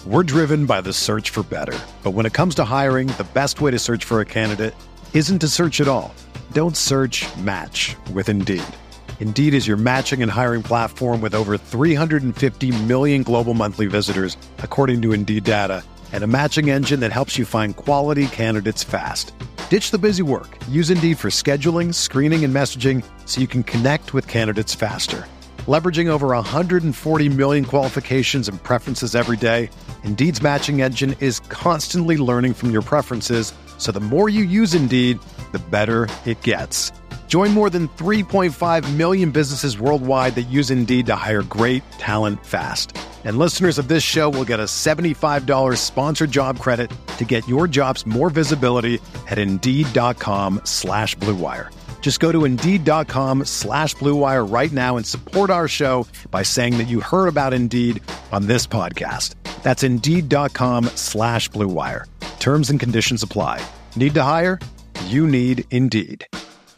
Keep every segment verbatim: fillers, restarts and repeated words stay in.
We're driven by the search for better. But when it comes to hiring, the best way to search for a candidate isn't to search at all. Don't search, match with Indeed. Indeed is your matching and hiring platform with over three hundred fifty million global monthly visitors, according to Indeed data, and a matching engine that helps you find quality candidates fast. Ditch the busy work. Use Indeed for scheduling, screening, and messaging so you can connect with candidates faster. Leveraging over one hundred forty million qualifications and preferences every day, Indeed's matching engine is constantly learning from your preferences, so the more you use Indeed, the better it gets. Join more than three point five million businesses worldwide that use Indeed to hire great talent fast. And listeners of this show will get a seventy-five dollars sponsored job credit to get your jobs more visibility at Indeed.com slash Blue Wire. Just go to Indeed.com slash Blue Wire right now and support our show by saying that you heard about Indeed on this podcast. That's Indeed.com slash Blue Wire. Terms and conditions apply. Need to hire? You need Indeed.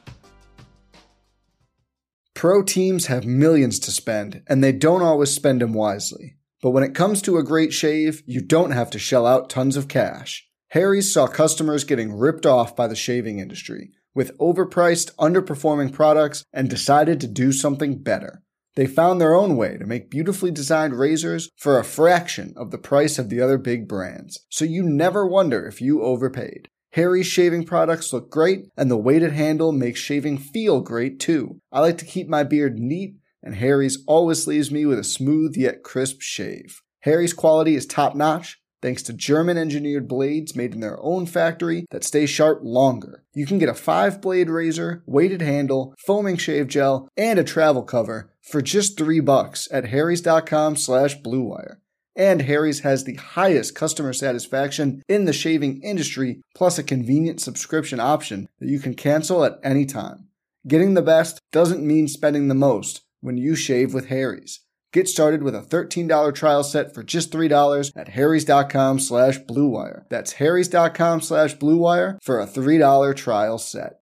Pro teams have millions to spend, and they don't always spend them wisely. But when it comes to a great shave, you don't have to shell out tons of cash. Harry's saw customers getting ripped off by the shaving industry with overpriced, underperforming products and decided to do something better. They found their own way to make beautifully designed razors for a fraction of the price of the other big brands, so you never wonder if you overpaid. Harry's shaving products look great, and the weighted handle makes shaving feel great too. I like to keep my beard neat, and Harry's always leaves me with a smooth yet crisp shave. Harry's quality is top-notch, thanks to German-engineered blades made in their own factory that stay sharp longer. You can get a five-blade razor, weighted handle, foaming shave gel, and a travel cover for just three bucks at harrys.com slash bluewire. And Harry's has the highest customer satisfaction in the shaving industry, plus a convenient subscription option that you can cancel at any time. Getting the best doesn't mean spending the most when you shave with Harry's. Get started with a thirteen dollars trial set for just three dollars at harrys.com slash bluewire. That's harrys.com slash bluewire for a three dollars trial set.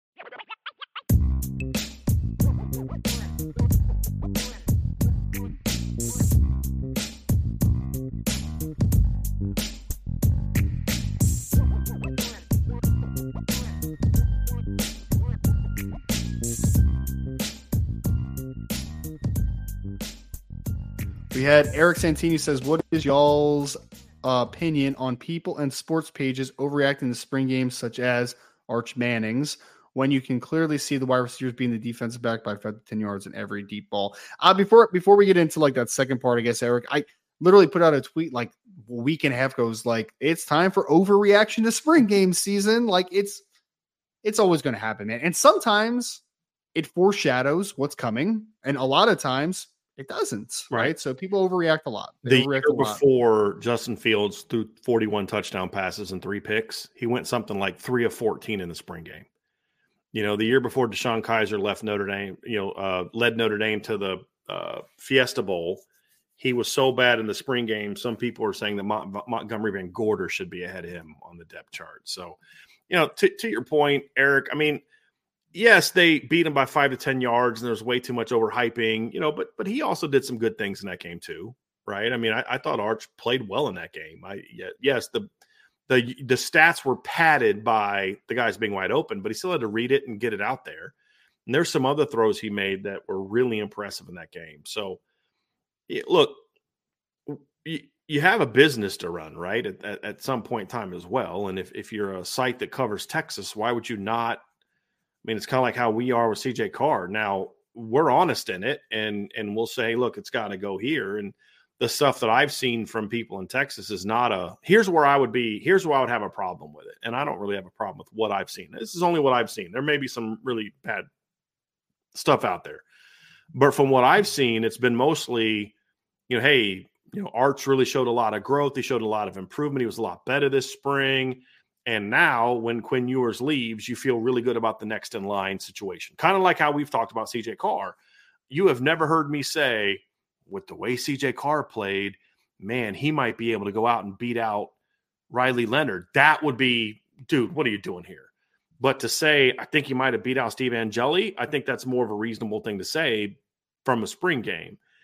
We had Eric Santini says, what is y'all's uh, opinion on people and sports pages overreacting to spring games such as Arch Manning's when you can clearly see the wide receivers being the defensive back by five to ten yards in every deep ball? Uh, before before we get into like that second part, I guess, Eric, I literally put out a tweet like a week and a half ago, was like, it's time for overreaction to spring game season. Like it's it's always going to happen, man. And sometimes it foreshadows what's coming, and a lot of times it doesn't, right? right? So people overreact a lot. They the overreact year a lot. Before Justin Fields threw forty-one touchdown passes and three picks, he went something like three of fourteen in the spring game. You know, the year before Deshaun Kaiser left Notre Dame, you know, uh, led Notre Dame to the uh, Fiesta Bowl, he was so bad in the spring game, some people are saying that Mont- Montgomery Van Gorder should be ahead of him on the depth chart. So, you know, to, to your point, Eric, I mean, yes, they beat him by five to ten yards, and there's way too much overhyping, you know, but but he also did some good things in that game too, right? I mean, I, I thought Arch played well in that game. I yes, the the the stats were padded by the guys being wide open, but he still had to read it and get it out there. And there's some other throws he made that were really impressive in that game. So, look, you, you have a business to run, right? At, at, at some point in time as well. And if if you're a site that covers Texas, why would you not? I mean, it's kind of like how we are with C J Carr. Now, we're honest in it, and and we'll say, look, it's got to go here. And the stuff that I've seen from people in Texas is not a, here's where I would be, here's where I would have a problem with it. And I don't really have a problem with what I've seen. This is only what I've seen. There may be some really bad stuff out there. But from what I've seen, it's been mostly, you know, hey, you know, Arch really showed a lot of growth. He showed a lot of improvement. He was a lot better this spring. And now when Quinn Ewers leaves, you feel really good about the next in line situation. Kind of like how we've talked about C J Carr. You have never heard me say, with the way C J Carr played, man, he might be able to go out and beat out Riley Leonard. That would be, dude, what are you doing here? But to say, I think he might have beat out Steve Angeli, I think that's more of a reasonable thing to say from a spring game.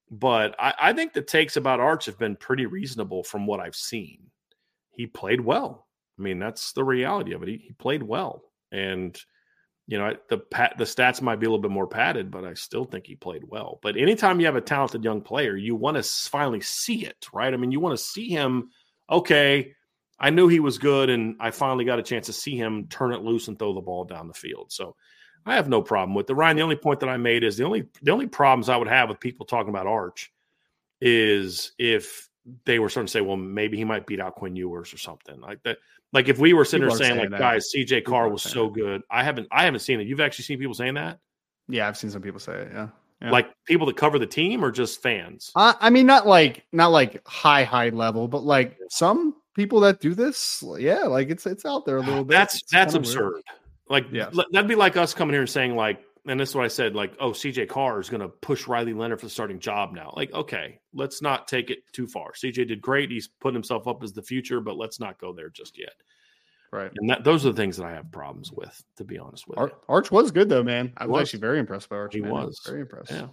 But I, I think the takes about Arch have been pretty reasonable from what I've seen. He played well. I mean, that's the reality of it. He, he played well. And, you know, the pat, the stats might be a little bit more padded, but I still think he played well. But anytime you have a talented young player, you want to finally see it, right? I mean, you want to see him, okay, I knew he was good, and I finally got a chance to see him turn it loose and throw the ball down the field. So I have no problem with it. Ryan, the only point that I made is the only the only problems I would have with people talking about Arch is if they were starting to say, well, maybe he might beat out Quinn Ewers or something like that. Like if we were sitting there saying, saying like, guys, C J Carr was so that. good. I haven't I haven't seen it. You've actually seen people saying that? Yeah, I've seen some people say it. Yeah. yeah. Like people that cover the team or just fans? Uh, I mean, not like not like high, high level, but like some people that do this. Yeah, like it's it's out there a little bit. That's it's that's absurd. Weird. Like yeah. that'd be like us coming here and saying like, and this is what I said, like, oh, C J Carr is going to push Riley Leonard for the starting job now. Like, okay, let's not take it too far. C J did great. He's putting himself up as the future, but let's not go there just yet. Right. And that, those are the things that I have problems with, to be honest with Ar- you. Arch was good, though, man. I was, was. actually very impressed by Arch. He man. was. Very impressed. Yeah.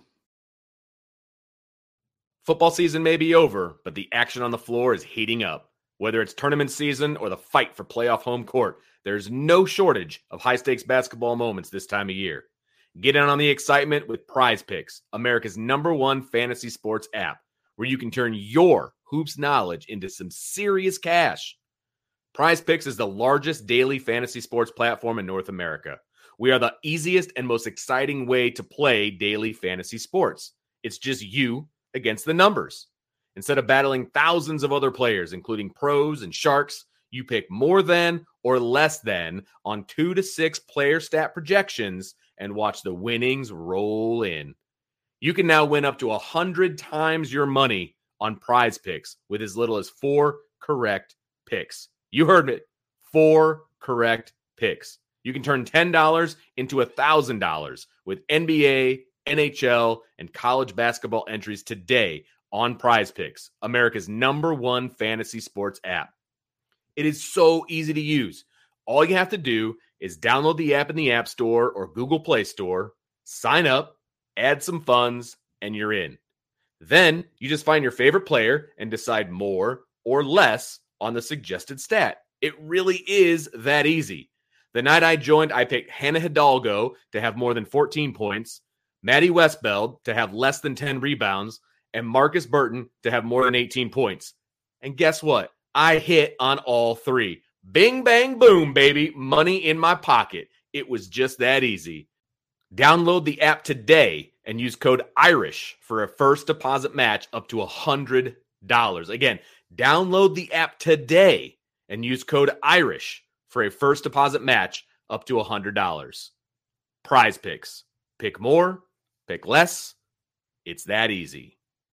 Football season may be over, but the action on the floor is heating up. Whether it's tournament season or the fight for playoff home court, there's no shortage of high-stakes basketball moments this time of year. Get in on the excitement with Prize Picks, America's number one fantasy sports app, where you can turn your hoops knowledge into some serious cash. Prize Picks is the largest daily fantasy sports platform in North America. We are the easiest and most exciting way to play daily fantasy sports. It's just you against the numbers. Instead of battling thousands of other players, including pros and sharks, you pick more than or less than on two to six player stat projections and watch the winnings roll in. You can now win up to one hundred times your money on Prize Picks with as little as four correct picks. You heard it. Four correct picks. You can turn ten dollars into one thousand dollars with N B A, N H L, and college basketball entries today on Prize Picks, America's number one fantasy sports app. It is so easy to use. All you have to do is download the app in the App Store or Google Play Store, sign up, add some funds, and you're in. Then you just find your favorite player and decide more or less on the suggested stat. It really is that easy. The night I joined, I picked Hannah Hidalgo to have more than fourteen points, Maddie Westbeld to have less than ten rebounds, and Marcus Burton to have more than eighteen points. And guess what? I hit on all three. Bing, bang, boom, baby. Money in my pocket. It was just that easy. Download the app today and use code IRISH for a first deposit match up to one hundred dollars. Again, download the app today and use code IRISH for a first deposit match up to one hundred dollars. Prize Picks. Pick more, pick less. It's that easy.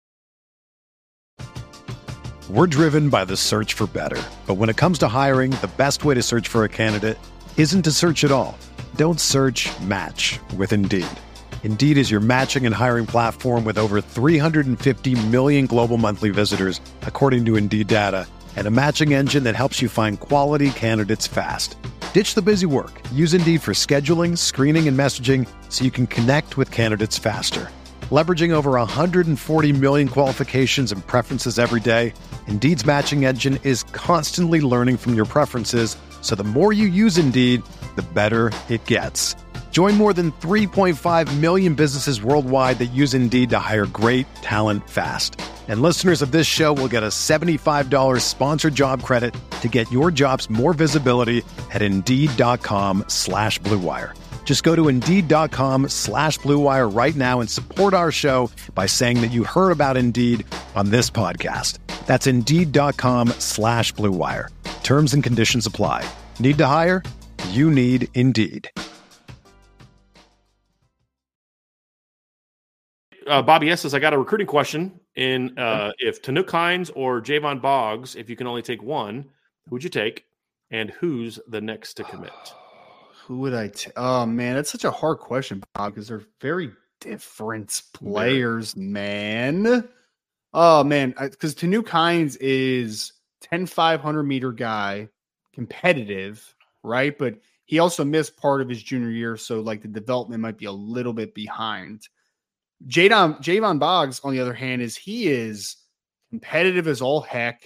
We're driven by the search for better. But when it comes to hiring, the best way to search for a candidate isn't to search at all. Don't search, match with Indeed. Indeed is your matching and hiring platform with over three hundred fifty million global monthly visitors, according to Indeed data, and a matching engine that helps you find quality candidates fast. Ditch the busy work. Use Indeed for scheduling, screening, and messaging so you can connect with candidates faster. Leveraging over one hundred forty million qualifications and preferences every day, Indeed's matching engine is constantly learning from your preferences, so the more you use Indeed, the better it gets. Join more than three point five million businesses worldwide that use Indeed to hire great talent fast. And listeners of this show will get a seventy-five dollars sponsored job credit to get your jobs more visibility at Indeed.com slash Blue Wire. Just go to Indeed.com slash Blue Wire right now and support our show by saying that you heard about Indeed on this podcast. That's Indeed.com slash Blue Wire. Terms and conditions apply. Need to hire? You need Indeed. Uh, Bobby S. says, I got a recruiting question. In uh, if Tanuk Hines or Javon Boggs, if you can only take one, who would you take? And who's the next to commit? Who would I take? Oh, man, that's such a hard question, Bob, because they're very different players, man. Oh, man, because Tanuk Hines is ten five hundred meter guy, competitive, right? But he also missed part of his junior year, so like the development might be a little bit behind. Jadon, Javon Boggs, on the other hand, is he is competitive as all heck,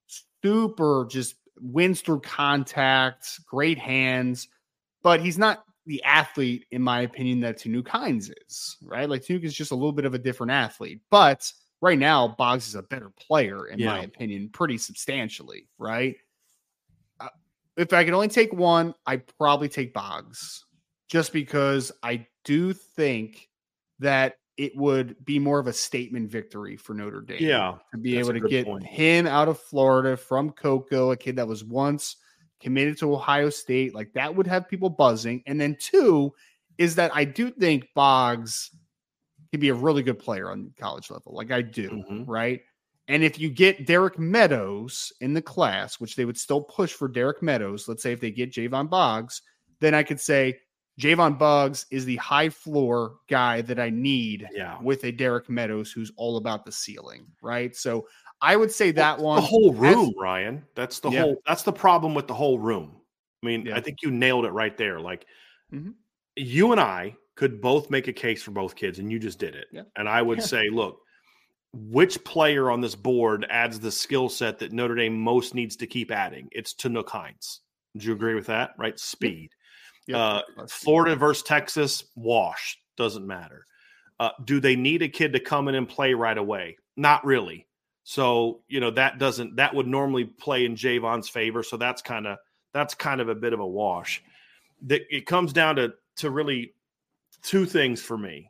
super just wins through contact, great hands, but he's not the athlete, in my opinion, that Tanuk Hines is, right? Like Tanuk is just a little bit of a different athlete, but right now Boggs is a better player, in yeah. my opinion, pretty substantially, right? Uh, if I could only take one, I'd probably take Boggs, just because I do think that it would be more of a statement victory for Notre Dame. Yeah, to be able to get point. him out of Florida from Cocoa, a kid that was once committed to Ohio State. Like, that would have people buzzing. And then two is that I do think Boggs can be a really good player on college level. Like I do, mm-hmm. right? And if you get Derek Meadows in the class, which they would still push for Derek Meadows, let's say if they get Javon Boggs, then I could say Javon Boggs is the high floor guy that I need yeah. with a Derek Meadows who's all about the ceiling, right? So I would say that well, one. The whole room, as, Ryan. That's the yeah. whole. That's the problem with the whole room. I mean, yeah. I think you nailed it right there. Like mm-hmm. you and I could both make a case for both kids, and you just did it. Yeah. And I would yeah. say, look, which player on this board adds the skill set that Notre Dame most needs to keep adding? It's Tanuk Hines. Would you agree with that? Right? Speed. Yeah. Yep. Uh, Florida versus Texas, wash. Doesn't matter. Uh, do they need a kid to come in and play right away? Not really. So, you know, that doesn't, that would normally play in Javon's favor. So that's kind of, that's kind of a bit of a wash. That it comes down to, to really two things for me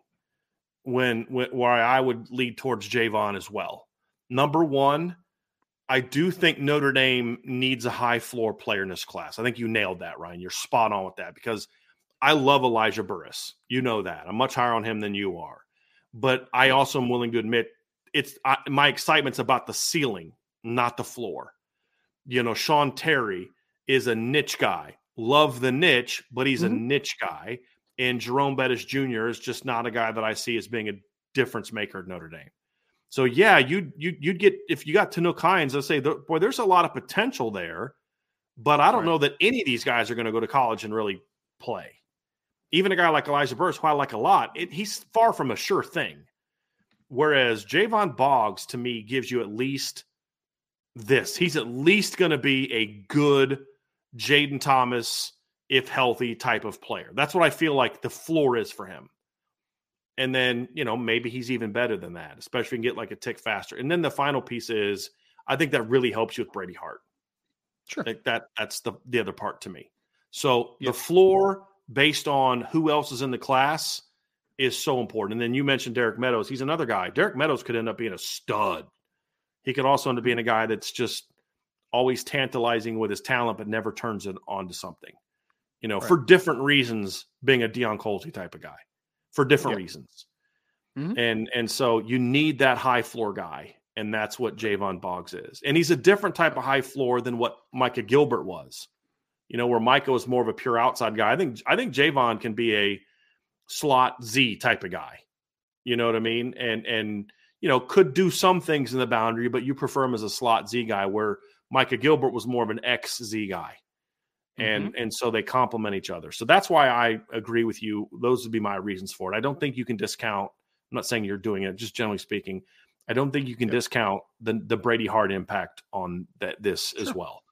when, when, where I would lead towards Javon as well. Number one, I do think Notre Dame needs a high floor player in this class. I think you nailed that, Ryan. You're spot on with that because I love Elijah Burris. You know that. I'm much higher on him than you are. But I also am willing to admit it's I, my excitement's about the ceiling, not the floor. You know, Sean Terry is a niche guy. Love the niche, but he's mm-hmm. a niche guy. And Jerome Bettis Junior is just not a guy that I see as being a difference maker at Notre Dame. So, yeah, you'd, you'd, you'd get – if you got Tanuk Hines, I'd say, boy, there's a lot of potential there, but I don't right. know that any of these guys are going to go to college and really play. Even a guy like Elijah Burris, who I like a lot, it, he's far from a sure thing. Whereas Javon Boggs, to me, gives you at least this. He's at least going to be a good Jaden Thomas, if healthy, type of player. That's what I feel like the floor is for him. And then, you know, maybe he's even better than that, especially if you can get like a tick faster. And then the final piece is, I think that really helps you with Brady Hart. Sure. Like that, that's the, the other part to me. So yep. the floor based on who else is in the class is so important. And then you mentioned Derek Meadows. He's another guy. Derek Meadows could end up being a stud. He could also end up being a guy that's just always tantalizing with his talent, but never turns it on to something, you know, right. for different reasons, being a Deion Colzie type of guy. For different yep. reasons. Mm-hmm. And and so you need that high floor guy, and that's what Javon Boggs is. And he's a different type of high floor than what Micah Gilbert was. You know, where Micah was more of a pure outside guy. I think I think Javon can be a slot Z type of guy. You know what I mean? And and you know, could do some things in the boundary, but you prefer him as a slot Z guy, where Micah Gilbert was more of an X Z guy. And mm-hmm. and so they complement each other. So that's why I agree with you. Those would be my reasons for it. I don't think you can discount. I'm not saying you're doing it. Just generally speaking, I don't think you can yep. discount the the Brady Hart impact on that this sure. as well.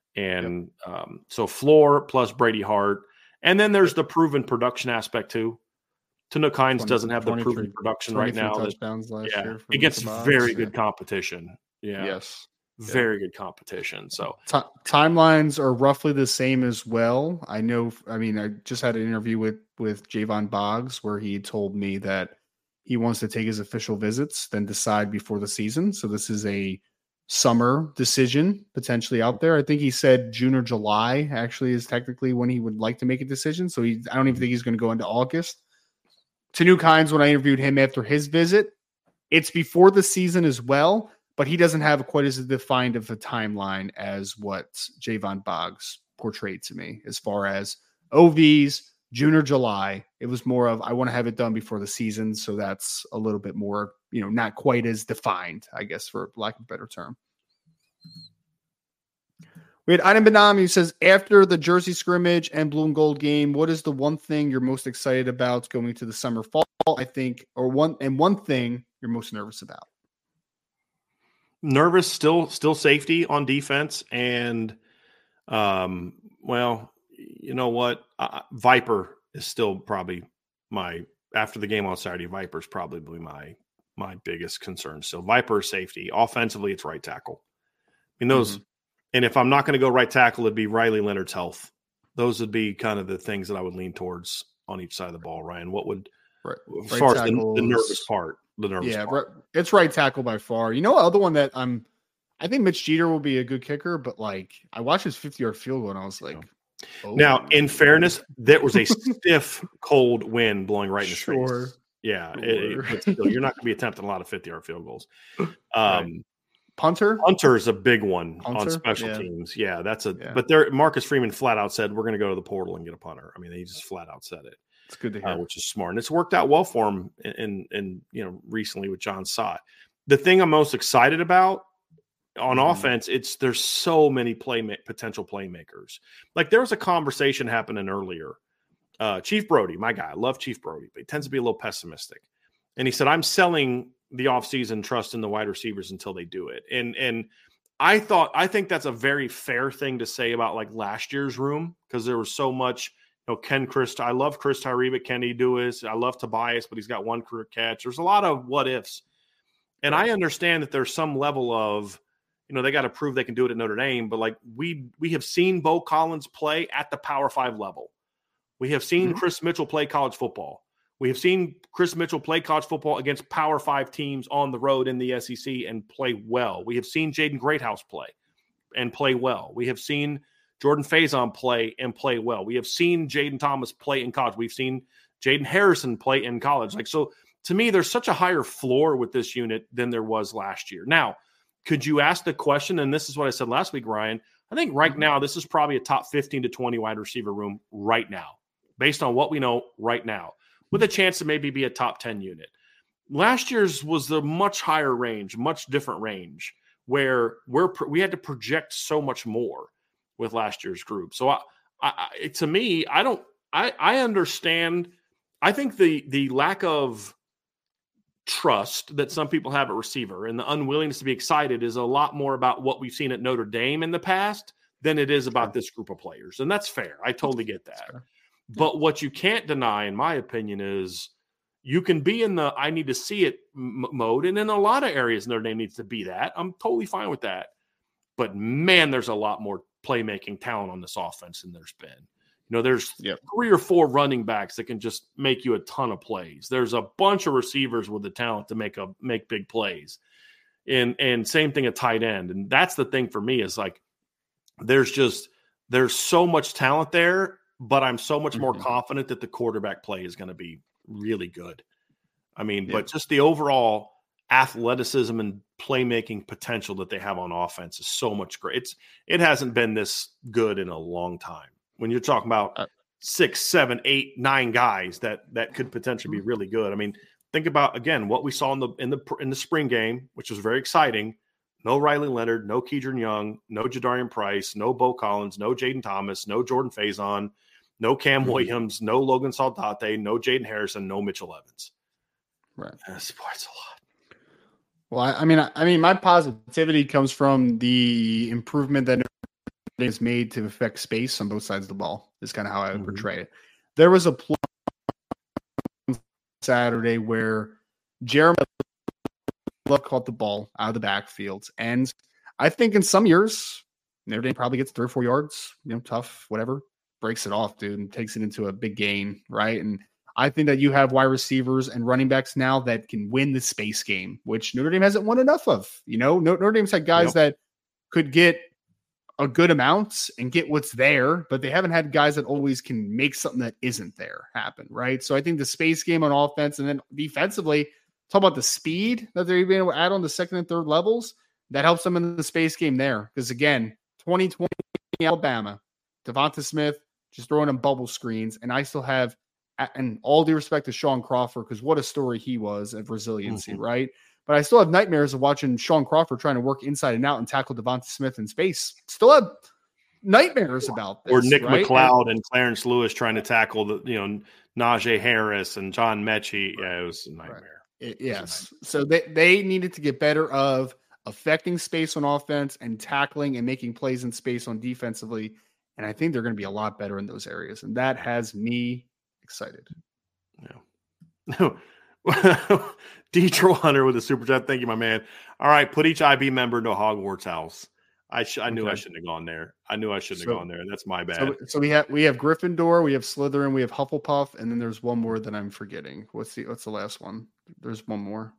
And yep. um, so floor plus Brady Hart, and then there's the proven production aspect too. Tanuk Hines doesn't have the proven production right now. Touchdowns that, last yeah, year against very good competition. Yeah. Yes. Very good competition. So T- timelines are roughly the same as well. I know. I mean, I just had an interview with with Javon Boggs where he told me that he wants to take his official visits, then decide before the season. So this is a summer decision potentially out there. I think he said June or July actually is technically when he would like to make a decision. So he, I don't even think he's going to go into August. Tanuk Hines, when I interviewed him after his visit, it's before the season as well. But he doesn't have quite as defined of a timeline as what Javon Boggs portrayed to me as far as O Vs, June or July. It was more of, I want to have it done before the season. So that's a little bit more, you know, not quite as defined, I guess, for lack of a better term. We had Adam Benami who says, after the Jersey scrimmage and blue and gold game, what is the one thing you're most excited about going to the summer fall? I think, or one and one thing you're most nervous about. Nervous, still, still safety on defense, and um, well, you know what, uh, Viper is still probably my after the game on Saturday. Viper is probably my my biggest concern. So Viper safety, offensively, it's right tackle. I mean those, mm-hmm. and if I'm not going to go right tackle, it'd be Riley Leonard's health. Those would be kind of the things that I would lean towards on each side of the ball. Ryan, what would right. as right far as the, the nervous part? The nervous yeah, part. Right, it's right tackle by far. You know, other one that I'm, I think Mitch Jeter will be a good kicker, but like I watched his fifty-yard field goal and I was like, oh. Now, in fairness, there was a stiff, cold wind blowing right in his sure. face. Yeah, sure. it, it, but still, you're not going to be attempting a lot of fifty-yard field goals. Um, right. Punter, Punter is a big one punter? on special yeah. teams. Yeah, that's a. Yeah. But there, Marcus Freeman flat out said we're going to go to the portal and get a punter. I mean, he just flat out said it. It's good to hear, uh, which is smart, and it's worked out well for him. In, in, in you know, recently with John Sott. The thing I'm most excited about on mm-hmm. offense, it's there's so many play potential playmakers. Like there was a conversation happening earlier. Uh, Chief Brody, my guy, I love Chief Brody, but he tends to be a little pessimistic. And he said, I'm selling the offseason trust in the wide receivers until they do it. And and I thought I think that's a very fair thing to say about like last year's room, because there was so much. You know, Ken Chris, I love Chris Tyree, but can he do his? I love Tobias, but he's got one career catch. There's a lot of what ifs. And I understand that there's some level of, you know, they got to prove they can do it at Notre Dame, but like we we have seen Bo Collins play at the Power Five level. We have seen mm-hmm. Chris Mitchell play college football. We have seen Chris Mitchell play college football against Power Five teams on the road in the S E C and play well. We have seen Jaden Greathouse play and play well. We have seen Jordan Faison play and play well. We have seen Jaden Thomas play in college. We've seen Jaden Harrison play in college. Like, so to me, there's such a higher floor with this unit than there was last year. Now, could you ask the question? And this is what I said last week, Ryan. I think right now, this is probably a top fifteen to twenty wide receiver room right now, based on what we know right now, with a chance to maybe be a top ten unit. Last year's was the much higher range, much different range, where we're, we had to project so much more with last year's group. So I, I, to me, I don't, I, I understand. I think the, the lack of trust that some people have at receiver and the unwillingness to be excited is a lot more about what we've seen at Notre Dame in the past than it is about this group of players. And that's fair. I totally get that. But what you can't deny, in my opinion, is you can be in the, I need to see it m- mode. And in a lot of areas, Notre Dame needs to be that. I'm totally fine with that. But man, there's a lot more playmaking talent on this offense than there's been. You know, there's yep. three or four running backs that can just make you a ton of plays. There's a bunch of receivers with the talent to make a make big plays. And and same thing at tight end. And that's the thing for me is like there's just there's so much talent there, but I'm so much more mm-hmm. confident that the quarterback play is going to be really good. I mean, yep. but just the overall athleticism and playmaking potential that they have on offense is so much great. It's it hasn't been this good in a long time. When you're talking about uh, six, seven, eight, nine guys that that could potentially be really good. I mean, think about again what we saw in the in the in the spring game, which was very exciting. No Riley Leonard, no Keidron Young, no Jadarian Price, no Bo Collins, no Jaden Thomas, no Jordan Faison, no Cam mm-hmm. Williams, no Logan Saldate, no Jaden Harrison, no Mitchell Evans. Right, that's, that's a lot. Well, I, I mean, I, I mean, my positivity comes from the improvement that is made to affect space on both sides of the ball. Is kind of how I would mm-hmm. portray it. There was a play Saturday where Jeremy Love caught the ball out of the backfield, and I think in some years Notre Dame probably gets three or four yards. You know, tough, whatever, breaks it off, dude, and takes it into a big gain, right? And I think that you have wide receivers and running backs now that can win the space game, which Notre Dame hasn't won enough of. You know, Notre Dame's had guys yep. that could get a good amount and get what's there, but they haven't had guys that always can make something that isn't there happen, right? So I think the space game on offense and then defensively, talk about the speed that they're even able to add on the second and third levels, that helps them in the space game there. Because again, twenty twenty Alabama, Devonta Smith just throwing them bubble screens, and I still have, and all due respect to Sean Crawford, because what a story he was of resiliency, mm-hmm. right? But I still have nightmares of watching Sean Crawford trying to work inside and out and tackle Devonta Smith in space. Still have nightmares about this. Or Nick right? McLeod and, and Clarence Lewis trying to tackle the, you know, Najee Harris and John Mechie. Yeah, it was a nightmare. Right. It, yes. So they, they needed to get better of affecting space on offense and tackling and making plays in space on defensively. And I think they're going to be a lot better in those areas. And that has me excited. Yeah. Detroit Hunter with a super chat. Thank you, my man. All right. Put each I B member into a Hogwarts house. I sh- I knew okay. I shouldn't have gone there. I knew I shouldn't so, have gone there. That's my bad. So, so we have we have Gryffindor, we have Slytherin, we have Hufflepuff, and then there's one more that I'm forgetting. What's the what's the last one? There's one more.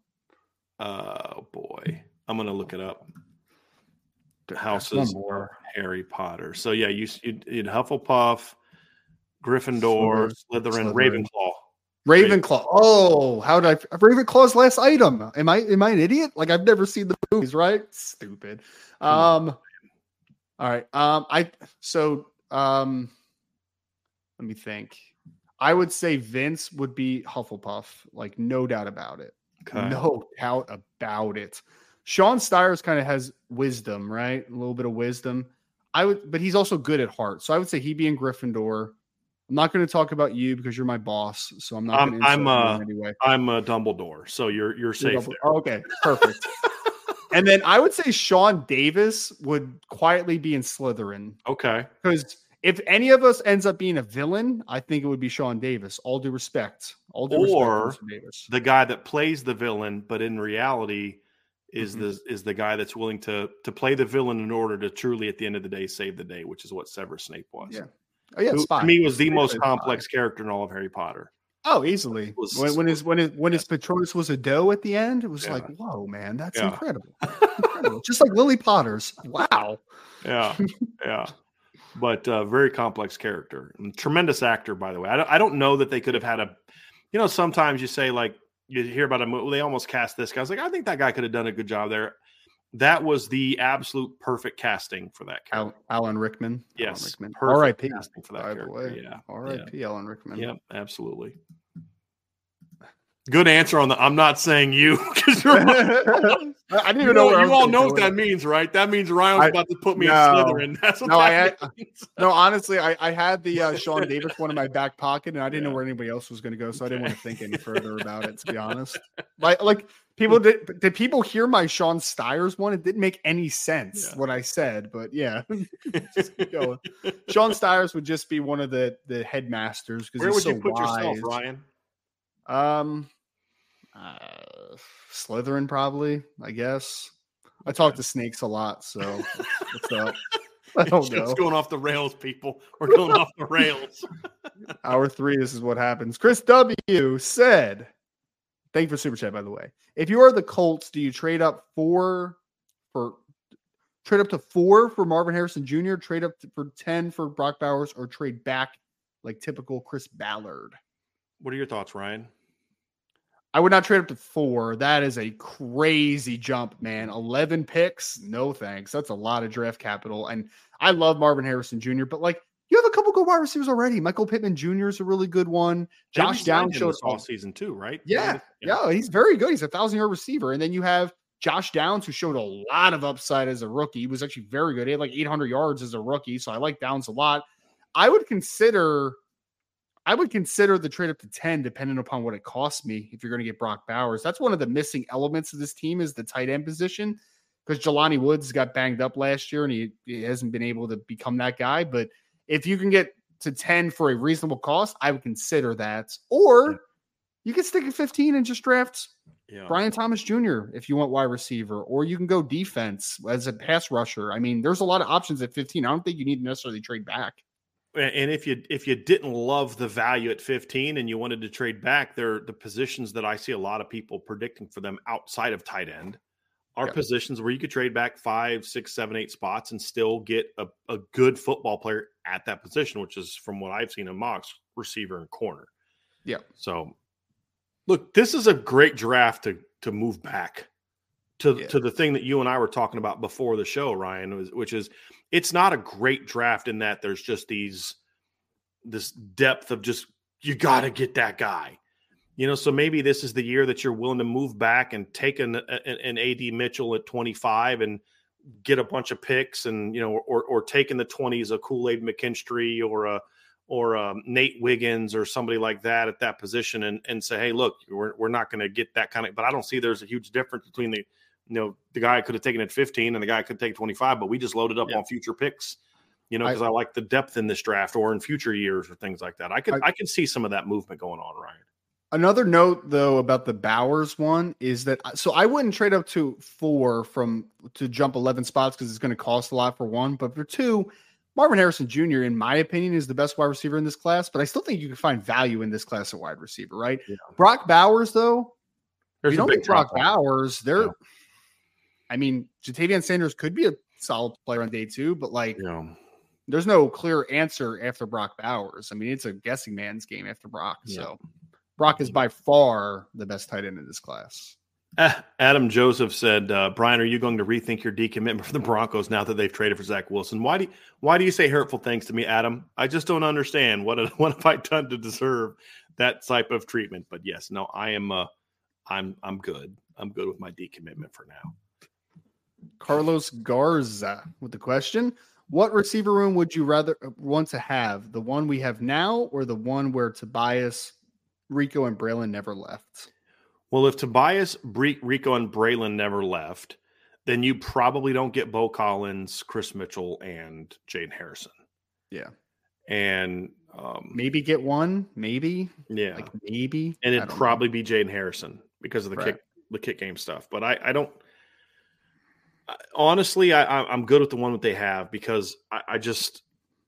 Oh boy, I'm gonna look it up. The houses more. Harry Potter. So yeah, you you Hufflepuff, Gryffindor, Slytherin, Slytherin, Slytherin. Ravenclaw. Ravenclaw. Oh, how did I Ravenclaw's last item? Am I am I an idiot? Like I've never seen the movies, right? Stupid. Um all right. Um I so um let me think. I would say Vince would be Hufflepuff, like no doubt about it. Okay. No doubt about it. Sean Stiers kind of has wisdom, right? A little bit of wisdom. I would, but he's also good at heart. So I would say he'd be in Gryffindor. I'm not going to talk about you because you're my boss, so I'm not I'm, going to I'm uh, you anyway. I'm a Dumbledore, so you're you're safe you're there. Oh, okay, perfect. And then I would say Sean Davis would quietly be in Slytherin. Okay. Because if any of us ends up being a villain, I think it would be Sean Davis. All due respect. All due or respect to Davis. The guy that plays the villain, but in reality is mm-hmm. the is the guy that's willing to to play the villain in order to truly, at the end of the day, save the day, which is what Severus Snape was. Yeah. Oh, yeah, Who, to me, was the most complex fine. character in all of Harry Potter. Oh, easily. Was, when, when his when his when his Patronus was a doe at the end, it was yeah. like, whoa, man, that's yeah. incredible. incredible. Just like Lily Potter's. Wow. Yeah, yeah. But uh, very complex character. And tremendous actor, by the way. I don't, I don't know that they could have had a, you know, sometimes you say, like, you hear about a movie, they almost cast this guy. I was like, I think that guy could have done a good job there. That was the absolute perfect casting for that character. Alan Rickman. Yes. R I P casting for that By character. The way. Yeah. R I P Yeah. Alan Rickman. Yep, absolutely. Good answer on the. I'm not saying you because you're. I didn't even know. know what you all know what that means, right? That means Ryan was I, about to put me no, in Slytherin. That's what no, that I had, means. No, honestly, I, I had the uh, Sean Davis one in my back pocket, and I didn't yeah. know where anybody else was going to go, so I didn't want to think any further about it. To be honest, like like people did. Did people hear my Sean Stiers one? It didn't make any sense yeah. what I said, but yeah. Just keep going. Sean Stiers would just be one of the the headmasters because where he's would so you put wise. yourself, Ryan? Um. Uh, Slytherin, probably. I guess. I talk to snakes a lot, so what's up? I don't know. It's going off the rails, people. We're going off the rails. Hour three. This is what happens. Chris W said, "Thank you for super chat, by the way. If you are the Colts, do you trade up four for trade up to four for Marvin Harrison Junior, trade up to, for ten for Brock Bowers, or trade back like typical Chris Ballard?" What are your thoughts, Ryan? I would not trade up to four. That is a crazy jump, man. eleven picks? No thanks. That's a lot of draft capital. And I love Marvin Harrison Junior, but like you have a couple good wide receivers already. Michael Pittman Junior is a really good one. Josh Downs showed all season too, right? Yeah, yeah. Yeah, he's very good. He's a thousand yard receiver. And then you have Josh Downs, who showed a lot of upside as a rookie. He was actually very good. He had like eight hundred yards as a rookie. So I like Downs a lot. I would consider I would consider the trade up to ten, depending upon what it costs me. If you're going to get Brock Bowers, that's one of the missing elements of this team is the tight end position, because Jelani Woods got banged up last year and he, he hasn't been able to become that guy. But if you can get to ten for a reasonable cost, I would consider that. Or you can stick at fifteen and just draft yeah. Brian Thomas Junior if you want wide receiver, or you can go defense as a pass rusher. I mean, there's a lot of options at fifteen. I don't think you need to necessarily trade back. And if you if you didn't love the value at fifteen and you wanted to trade back, they're the positions that I see a lot of people predicting for them outside of tight end are yeah. positions where you could trade back five, six, seven, eight spots and still get a, a good football player at that position, which is, from what I've seen in mocks, receiver and corner. Yeah. So, look, this is a great draft to to move back to, yeah. to the thing that you and I were talking about before the show, Ryan, which is it's not a great draft in that there's just these this depth of just you got to get that guy. You know, so maybe this is the year that you're willing to move back and take an, an, an A D Mitchell at twenty-five and get a bunch of picks and, you know, or or take in the twenties a Kool-Aid McKinstry or a or um, Nate Wiggins or somebody like that at that position and, and say, hey, look, we're we're not going to get that kind of – but I don't see there's a huge difference between the, you know, the guy could have taken at fifteen and the guy could take twenty-five, but we just loaded up yeah. on future picks, you know, because I, I like the depth in this draft or in future years or things like that. I could I, I could see some of that movement going on, Ryan. Another note, though, about the Bowers one is that – so I wouldn't trade up to four from to jump eleven spots because it's going to cost a lot for one. But for two, Marvin Harrison Junior, in my opinion, is the best wide receiver in this class. But I still think you can find value in this class of wide receiver, right? Yeah. Brock Bowers, though, There's if you don't think Brock Bowers, they're yeah. – I mean, Jatavian Sanders could be a solid player on day two, but, like, yeah. there's no clear answer after Brock Bowers. I mean, it's a guessing man's game after Brock, yeah. so – Brock is by far the best tight end in this class. Uh, Adam Joseph said, uh, Brian, are you going to rethink your decommitment for the Broncos now that they've traded for Zach Wilson? Why do you, why do you say hurtful things to me, Adam? I just don't understand. What, what have I done to deserve that type of treatment? But yes, no, I am uh, I'm I'm good. I'm good with my decommitment for now. Carlos Garza with the question. What receiver room would you rather want to have? The one we have now or the one where Tobias, Rico, and Braylon never left? Well, if Tobias, Rico, and Braylon never left, then you probably don't get Bo Collins, Chris Mitchell, and Jaden Harrison. Yeah. And um, maybe get one, maybe. Yeah. Like maybe. And it'd probably know. be Jaden Harrison because of the right. kick the kick game stuff. But I, I don't I, honestly, I, I'm good with the one that they have because I, I just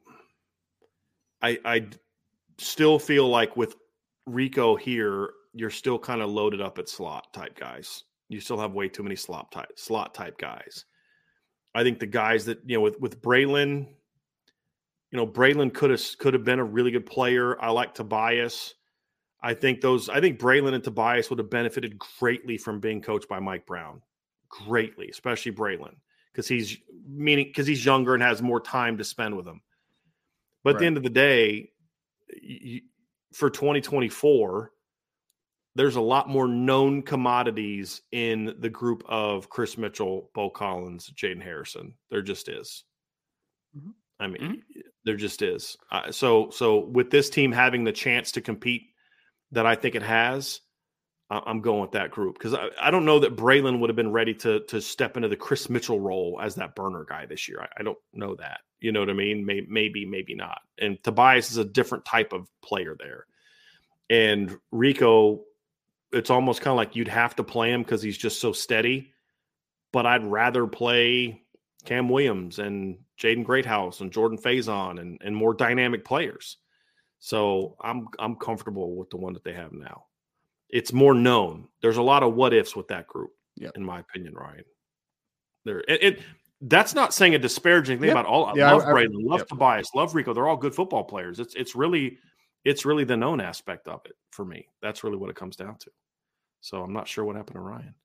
I I still feel like with Rico here, you're still kind of loaded up at slot type guys. You still have way too many slot type slot type guys. I think the guys that, you know, with, with Braylon, you know, Braylon could have could have been a really good player. I like Tobias. I think those I think Braylon and Tobias would have benefited greatly from being coached by Mike Brown. Greatly, especially Braylon, because he's meaning because he's younger and has more time to spend with them. But right. at the end of the day, you, for twenty twenty-four, there's a lot more known commodities in the group of Chris Mitchell, Bo Collins, Jaden Harrison. There just is. Mm-hmm. I mean, mm-hmm. there just is. Uh, so, so with this team having the chance to compete that I think it has, uh, I'm going with that group because I, I don't know that Braylon would have been ready to to step into the Chris Mitchell role as that burner guy this year. I, I don't know that. You know what I mean? Maybe, maybe, maybe not. And Tobias is a different type of player there. And Rico, it's almost kind of like you'd have to play him because he's just so steady. But I'd rather play Cam Williams and Jaden Greathouse and Jordan Faison and, and more dynamic players. So I'm I'm comfortable with the one that they have now. It's more known. There's a lot of what ifs with that group, yep. in my opinion, Ryan. There, it, it that's not saying a disparaging thing yep. about all. I yeah, love I, Braylon, love yep. Tobias, love Rico. They're all good football players. It's it's really it's really the known aspect of it for me. That's really what it comes down to. So I'm not sure what happened to Ryan.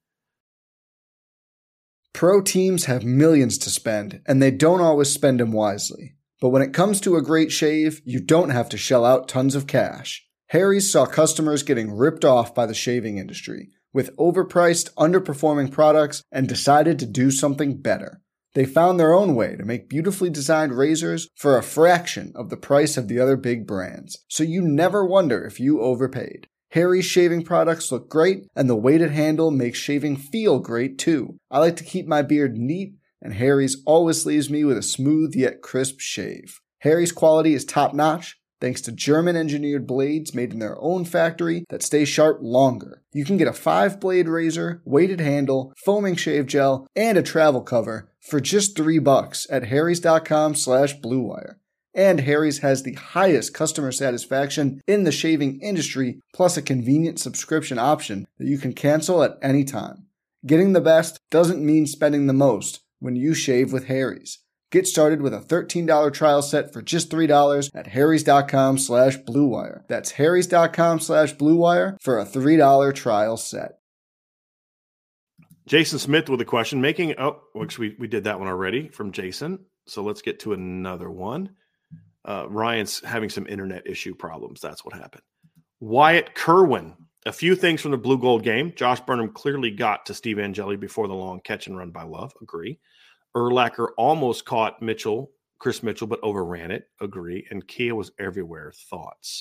Pro teams have millions to spend, and they don't always spend them wisely. But when it comes to a great shave, you don't have to shell out tons of cash. Harry's saw customers getting ripped off by the shaving industry with overpriced, underperforming products and decided to do something better. They found their own way to make beautifully designed razors for a fraction of the price of the other big brands, so you never wonder if you overpaid. Harry's shaving products look great, and the weighted handle makes shaving feel great too. I like to keep my beard neat, and Harry's always leaves me with a smooth yet crisp shave. Harry's quality is top-notch, thanks to German-engineered blades made in their own factory that stay sharp longer. You can get a five-blade razor, weighted handle, foaming shave gel, and a travel cover for just three bucks at harrys.com slash bluewire. And Harry's has the highest customer satisfaction in the shaving industry, plus a convenient subscription option that you can cancel at any time. Getting the best doesn't mean spending the most when you shave with Harry's. Get started with a thirteen dollars trial set for just three dollars at harrys.com slash bluewire. That's harrys.com slash bluewire for a three dollars trial set. Jason Smith with a question. Making, oh, which we, we did that one already from Jason. So let's get to another one. Uh, Ryan's having some internet issue problems. That's what happened. Wyatt Kerwin. A few things from the blue gold game. Josh Burnham clearly got to Steve Angeli before the long catch and run by Love. Agree. Urlacher almost caught Mitchell, Chris Mitchell, but overran it. Agree. And Kia was everywhere. Thoughts?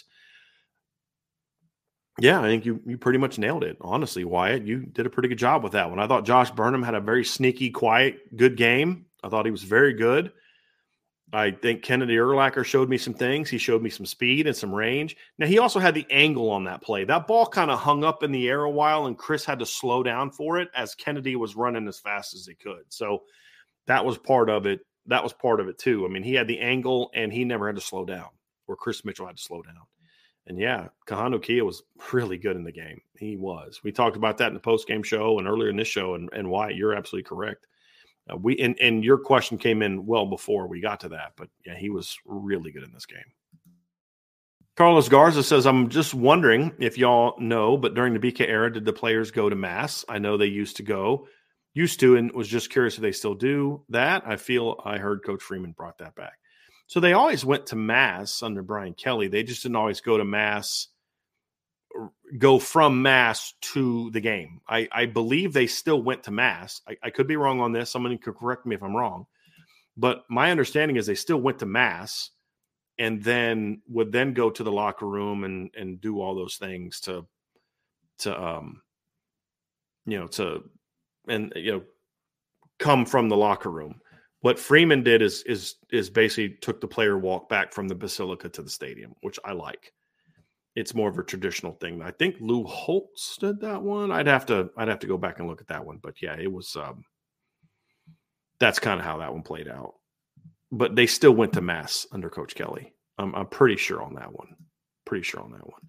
Yeah, I think you you pretty much nailed it. Honestly, Wyatt, you did a pretty good job with that one. I thought Josh Burnham had a very sneaky, quiet, good game. I thought he was very good. I think Kennedy Urlacher showed me some things. He showed me some speed and some range. Now, he also had the angle on that play. That ball kind of hung up in the air a while, and Chris had to slow down for it as Kennedy was running as fast as he could. So that was part of it. That was part of it, too. I mean, he had the angle, and he never had to slow down, where Chris Mitchell had to slow down. And, yeah, Kahanu Kia was really good in the game. He was. We talked about that in the postgame show and earlier in this show, and, and Wyatt, you're absolutely correct. Uh, we and, and your question came in well before we got to that, but yeah, he was really good in this game. Carlos Garza says, I'm just wondering if y'all know, but during the B K era, did the players go to mass? I know they used to go, used to, and was just curious if they still do that. I feel I heard Coach Freeman brought that back. So they always went to mass under Brian Kelly. They just didn't always go to mass, go from mass to the game. I, I believe they still went to mass. I, I could be wrong on this. Someone could correct me if I'm wrong. But my understanding is they still went to mass and then would then go to the locker room and, and do all those things to, to, um, you know, to, and, you know, come from the locker room. What Freeman did is, is, is basically took the player walk back from the Basilica to the stadium, which I like. It's more of a traditional thing. I think Lou Holtz did that one. I'd have to, I'd have to go back and look at that one, but yeah, it was, um, that's kind of how that one played out, but they still went to mass under Coach Kelly. I'm, I'm pretty sure on that one. Pretty sure on that one.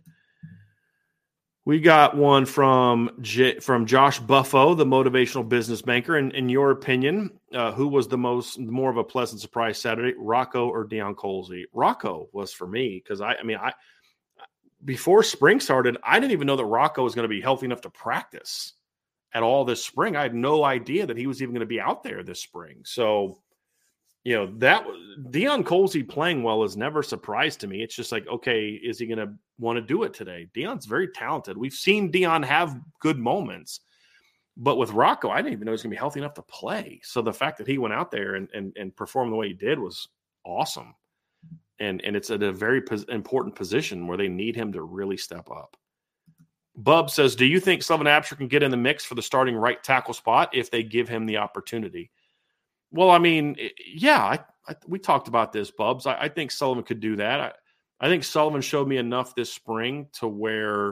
We got one from J, from Josh Buffo, the motivational business banker. And in your opinion, uh, who was the most more of a pleasant surprise Saturday, Rocco or Deion Colzie? Rocco was for me because I, I mean, I before spring started, I didn't even know that Rocco was going to be healthy enough to practice at all this spring. I had no idea that he was even going to be out there this spring. So, you know, that Deion Colzie playing well is never a surprise to me. It's just like, okay, is he going to want to do it today? Deion's very talented. We've seen Deion have good moments, but with Rocco, I didn't even know he was going to be healthy enough to play. So the fact that he went out there and and, and performed the way he did was awesome. And and it's at a very pos- important position where they need him to really step up. Bub says, do you think Sullivan Absher can get in the mix for the starting right tackle spot if they give him the opportunity? Well, I mean, yeah, I, I, we talked about this, Bubs. I, I think Sullivan could do that. I, I think Sullivan showed me enough this spring to where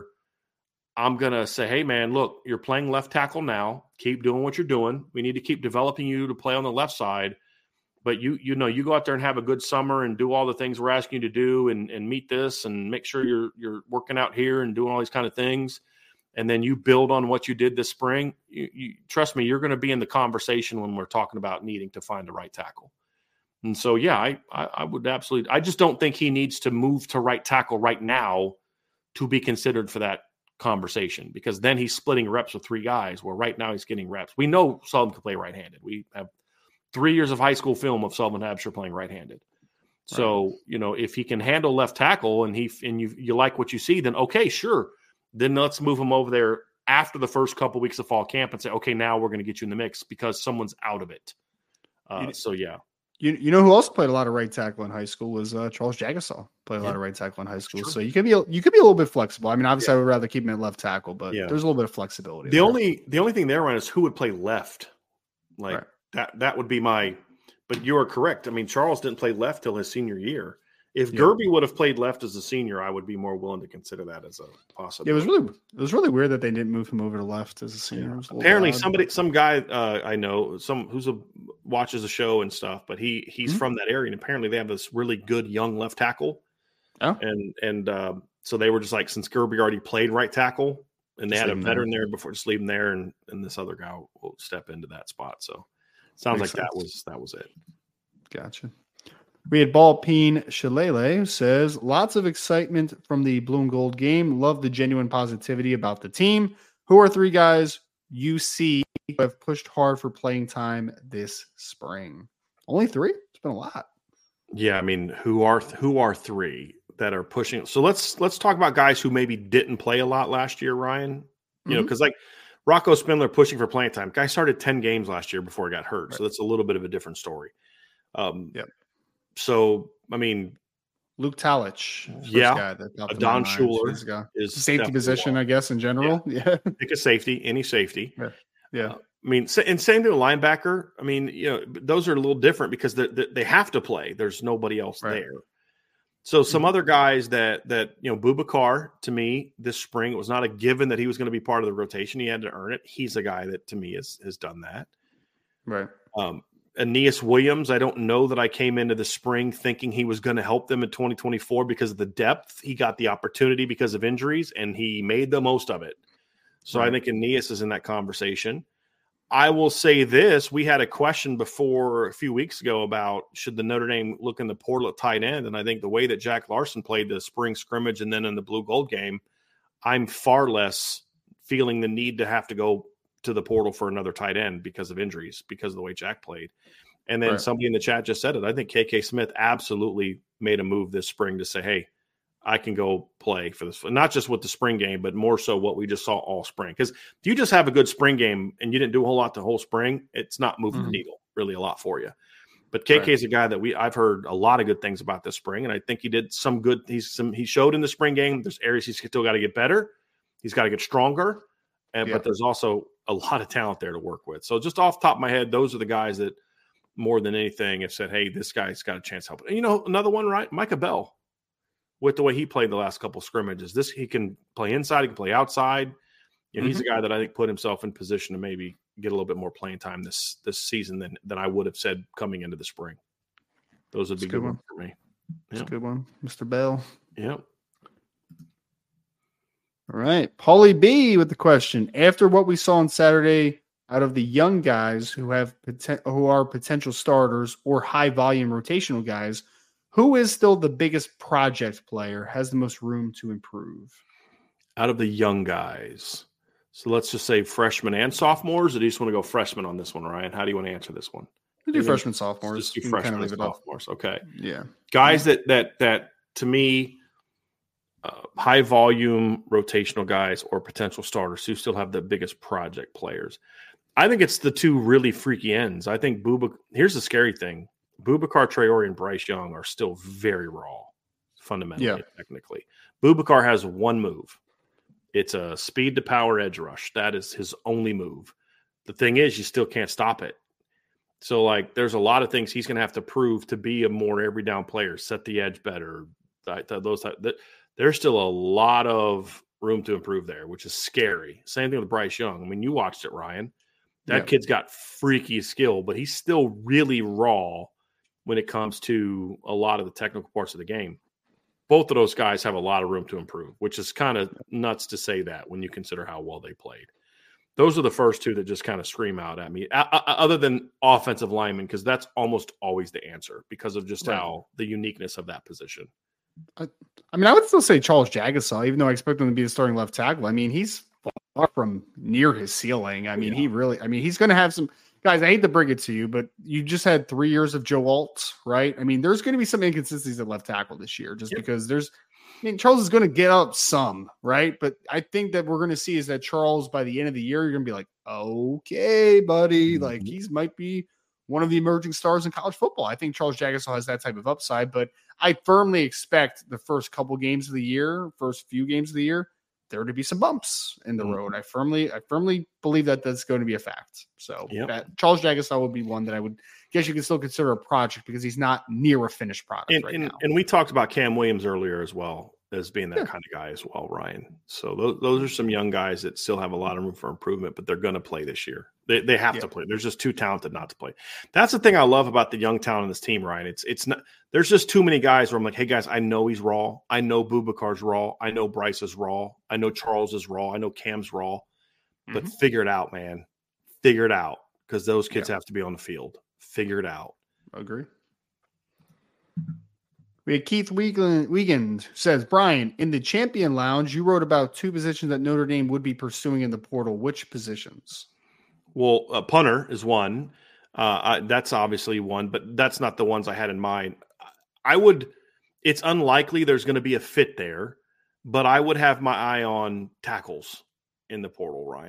I'm going to say, hey, man, look, you're playing left tackle now. Keep doing what you're doing. We need to keep developing you to play on the left side. But, you you know, you go out there and have a good summer and do all the things we're asking you to do and, and meet this and make sure you're you're working out here and doing all these kind of things. And then you build on what you did this spring. You, you trust me, you're going to be in the conversation when we're talking about needing to find the right tackle. And so, yeah, I, I, I would absolutely – I just don't think he needs to move to right tackle right now to be considered for that conversation because then he's splitting reps with three guys where right now he's getting reps. We know Sullivan can play right-handed. We have three years of high school film of Sullivan Absher playing right-handed. So, right. you know, if he can handle left tackle and he and you you like what you see, then okay, sure. Then let's move him over there after the first couple of weeks of fall camp and say, okay, now we're going to get you in the mix because someone's out of it. Uh, you, so, yeah. You you know who else played a lot of right tackle in high school was uh, Charles Jagasaw. Played a yeah. lot of right tackle in high school. So you could be you could be a little bit flexible. I mean, obviously, yeah. I would rather keep him at left tackle, but yeah. there's a little bit of flexibility. The there. only the only thing there, Ryan, is who would play left. Like right. that that would be my – but you are correct. I mean, Charles didn't play left till his senior year. If yeah. Gerby would have played left as a senior, I would be more willing to consider that as a possibility. It was really, it was really weird that they didn't move him over to left as a senior. Yeah. A Apparently, odd, somebody, but... some guy uh, I know, some who's a watches a show and stuff, but he he's mm-hmm. from that area, and apparently they have this really good young left tackle. Oh, and and uh, so they were just like, since Gerby already played right tackle, and they just had a veteran there. there before, just leave him there, and and this other guy will, will step into that spot. So sounds Makes like sense. that was that was it. Gotcha. We had Ball Peen Shalele, who says, lots of excitement from the blue and gold game. Love the genuine positivity about the team. Who are three guys you see who have pushed hard for playing time this spring? Only three? It's been a lot. Yeah, I mean, who are who are three that are pushing? So let's let's talk about guys who maybe didn't play a lot last year, Ryan. You mm-hmm. know, because like Rocco Spindler pushing for playing time. Guy started ten games last year before he got hurt, right. So that's a little bit of a different story. Um, yep. So, I mean, Luke Talich, yeah, guy that Don Schuler is safety position, one. I guess, in general. Yeah, yeah. Pick a safety, any safety. Yeah, yeah. Uh, I mean, and same thing with linebacker. I mean, you know, those are a little different because they they have to play. There's nobody else right. there. So some mm-hmm. other guys that that you know, Boubacar to me this spring, it was not a given that he was going to be part of the rotation. He had to earn it. He's a guy that to me has has done that. Right. Um, Aeneas Williams, I don't know that I came into the spring thinking he was going to help them in twenty twenty-four because of the depth. He got the opportunity because of injuries, and he made the most of it. So right. I think Aeneas is in that conversation. I will say this. We had a question before a few weeks ago about should the Notre Dame look in the portal at tight end, and I think the way that Jack Larson played the spring scrimmage and then in the blue gold game, I'm far less feeling the need to have to go to the portal for another tight end because of injuries, because of the way Jack played. And then right. somebody in the chat just said it. I think K K Smith absolutely made a move this spring to say, hey, I can go play for this, not just with the spring game, but more so what we just saw all spring. Because if you just have a good spring game and you didn't do a whole lot the whole spring, it's not moving mm-hmm. the needle really a lot for you. But K K is right. a guy that we I've heard a lot of good things about this spring, and I think he did some good. He's some he showed in the spring game. There's areas he's still got to get better. He's got to get stronger, and yeah. but there's also a lot of talent there to work with. So just off the top of my head, those are the guys that more than anything have said, hey, this guy's got a chance to help. And you know, another one, right? Micah Bell, with the way he played the last couple of scrimmages, this he can play inside, he can play outside. You know, mm-hmm. he's a guy that I think put himself in position to maybe get a little bit more playing time this this season than than I would have said coming into the spring. Those would be good, good ones for me. That's yeah. a good one, Mister Bell. Yeah. All right. Paulie B with the question. After what we saw on Saturday, out of the young guys who have poten- who are potential starters or high volume rotational guys, who is still the biggest project player, has the most room to improve? Out of the young guys. So let's just say freshmen and sophomores, or do you just want to go freshmen on this one, Ryan? How do you want to answer this one? We do freshmen, sophomores. Just do freshmen kind of and sophomores. Okay. Yeah. Guys yeah. that that that to me, uh, high volume rotational guys or potential starters who still have the biggest project players. I think it's the two really freaky ends. I think Bouba. Here's the scary thing: Boubacar Traore and Bryce Young are still very raw, fundamentally, yeah. technically. Boubacar has one move. It's a speed to power edge rush. That is his only move. The thing is, you still can't stop it. So, like, there's a lot of things he's going to have to prove to be a more every down player, set the edge better. That, that, those that, there's still a lot of room to improve there, which is scary. Same thing with Bryce Young. I mean, you watched it, Ryan. That yeah. kid's got freaky skill, but he's still really raw when it comes to a lot of the technical parts of the game. Both of those guys have a lot of room to improve, which is kind of nuts to say that when you consider how well they played. Those are the first two that just kind of scream out at me, other than offensive linemen, because that's almost always the answer because of just right. how the uniqueness of that position. I, I mean, I would still say Charles Jagasaw, even though I expect him to be the starting left tackle. I mean, he's far from near his ceiling. I mean, yeah. he really, I mean, he's going to have some guys. I hate to bring it to you, but you just had three years of Joe Alt, right? I mean, there's going to be some inconsistencies at left tackle this year, just yep. because there's. I mean, Charles is going to get up some, right? But I think that we're going to see is that Charles, by the end of the year, you're going to be like, okay, buddy, like he's might be one of the emerging stars in college football. I think Charles Jagasaw has that type of upside, but I firmly expect the first couple games of the year, first few games of the year, there to be some bumps in the mm-hmm. road. I firmly, I firmly believe that that's going to be a fact. So yep. that Charles Jagasaw would be one that I would guess you can still consider a project because he's not near a finished product and, right and, now. And we talked about Cam Williams earlier as well as being that yeah. kind of guy as well, Ryan. So those, those are some young guys that still have a lot of room for improvement, but they're going to play this year. They they have yeah. to play. They're just too talented not to play. That's the thing I love about the young talent in this team, Ryan. It's it's not. There's just too many guys where I'm like, hey guys, I know he's raw. I know Boubacar's raw. I know Bryce is raw. I know Charles is raw. I know Cam's raw. But mm-hmm. figure it out, man. Figure it out because those kids yeah. have to be on the field. Figure it out. Agree. We had Keith Wiegand, Wiegand says, Brian, in the Champion Lounge, you wrote about two positions that Notre Dame would be pursuing in the portal. Which positions? Well, a punter is one. Uh, I, that's obviously one, but that's not the ones I had in mind. I would – it's unlikely there's going to be a fit there, but I would have my eye on tackles in the portal, Ryan.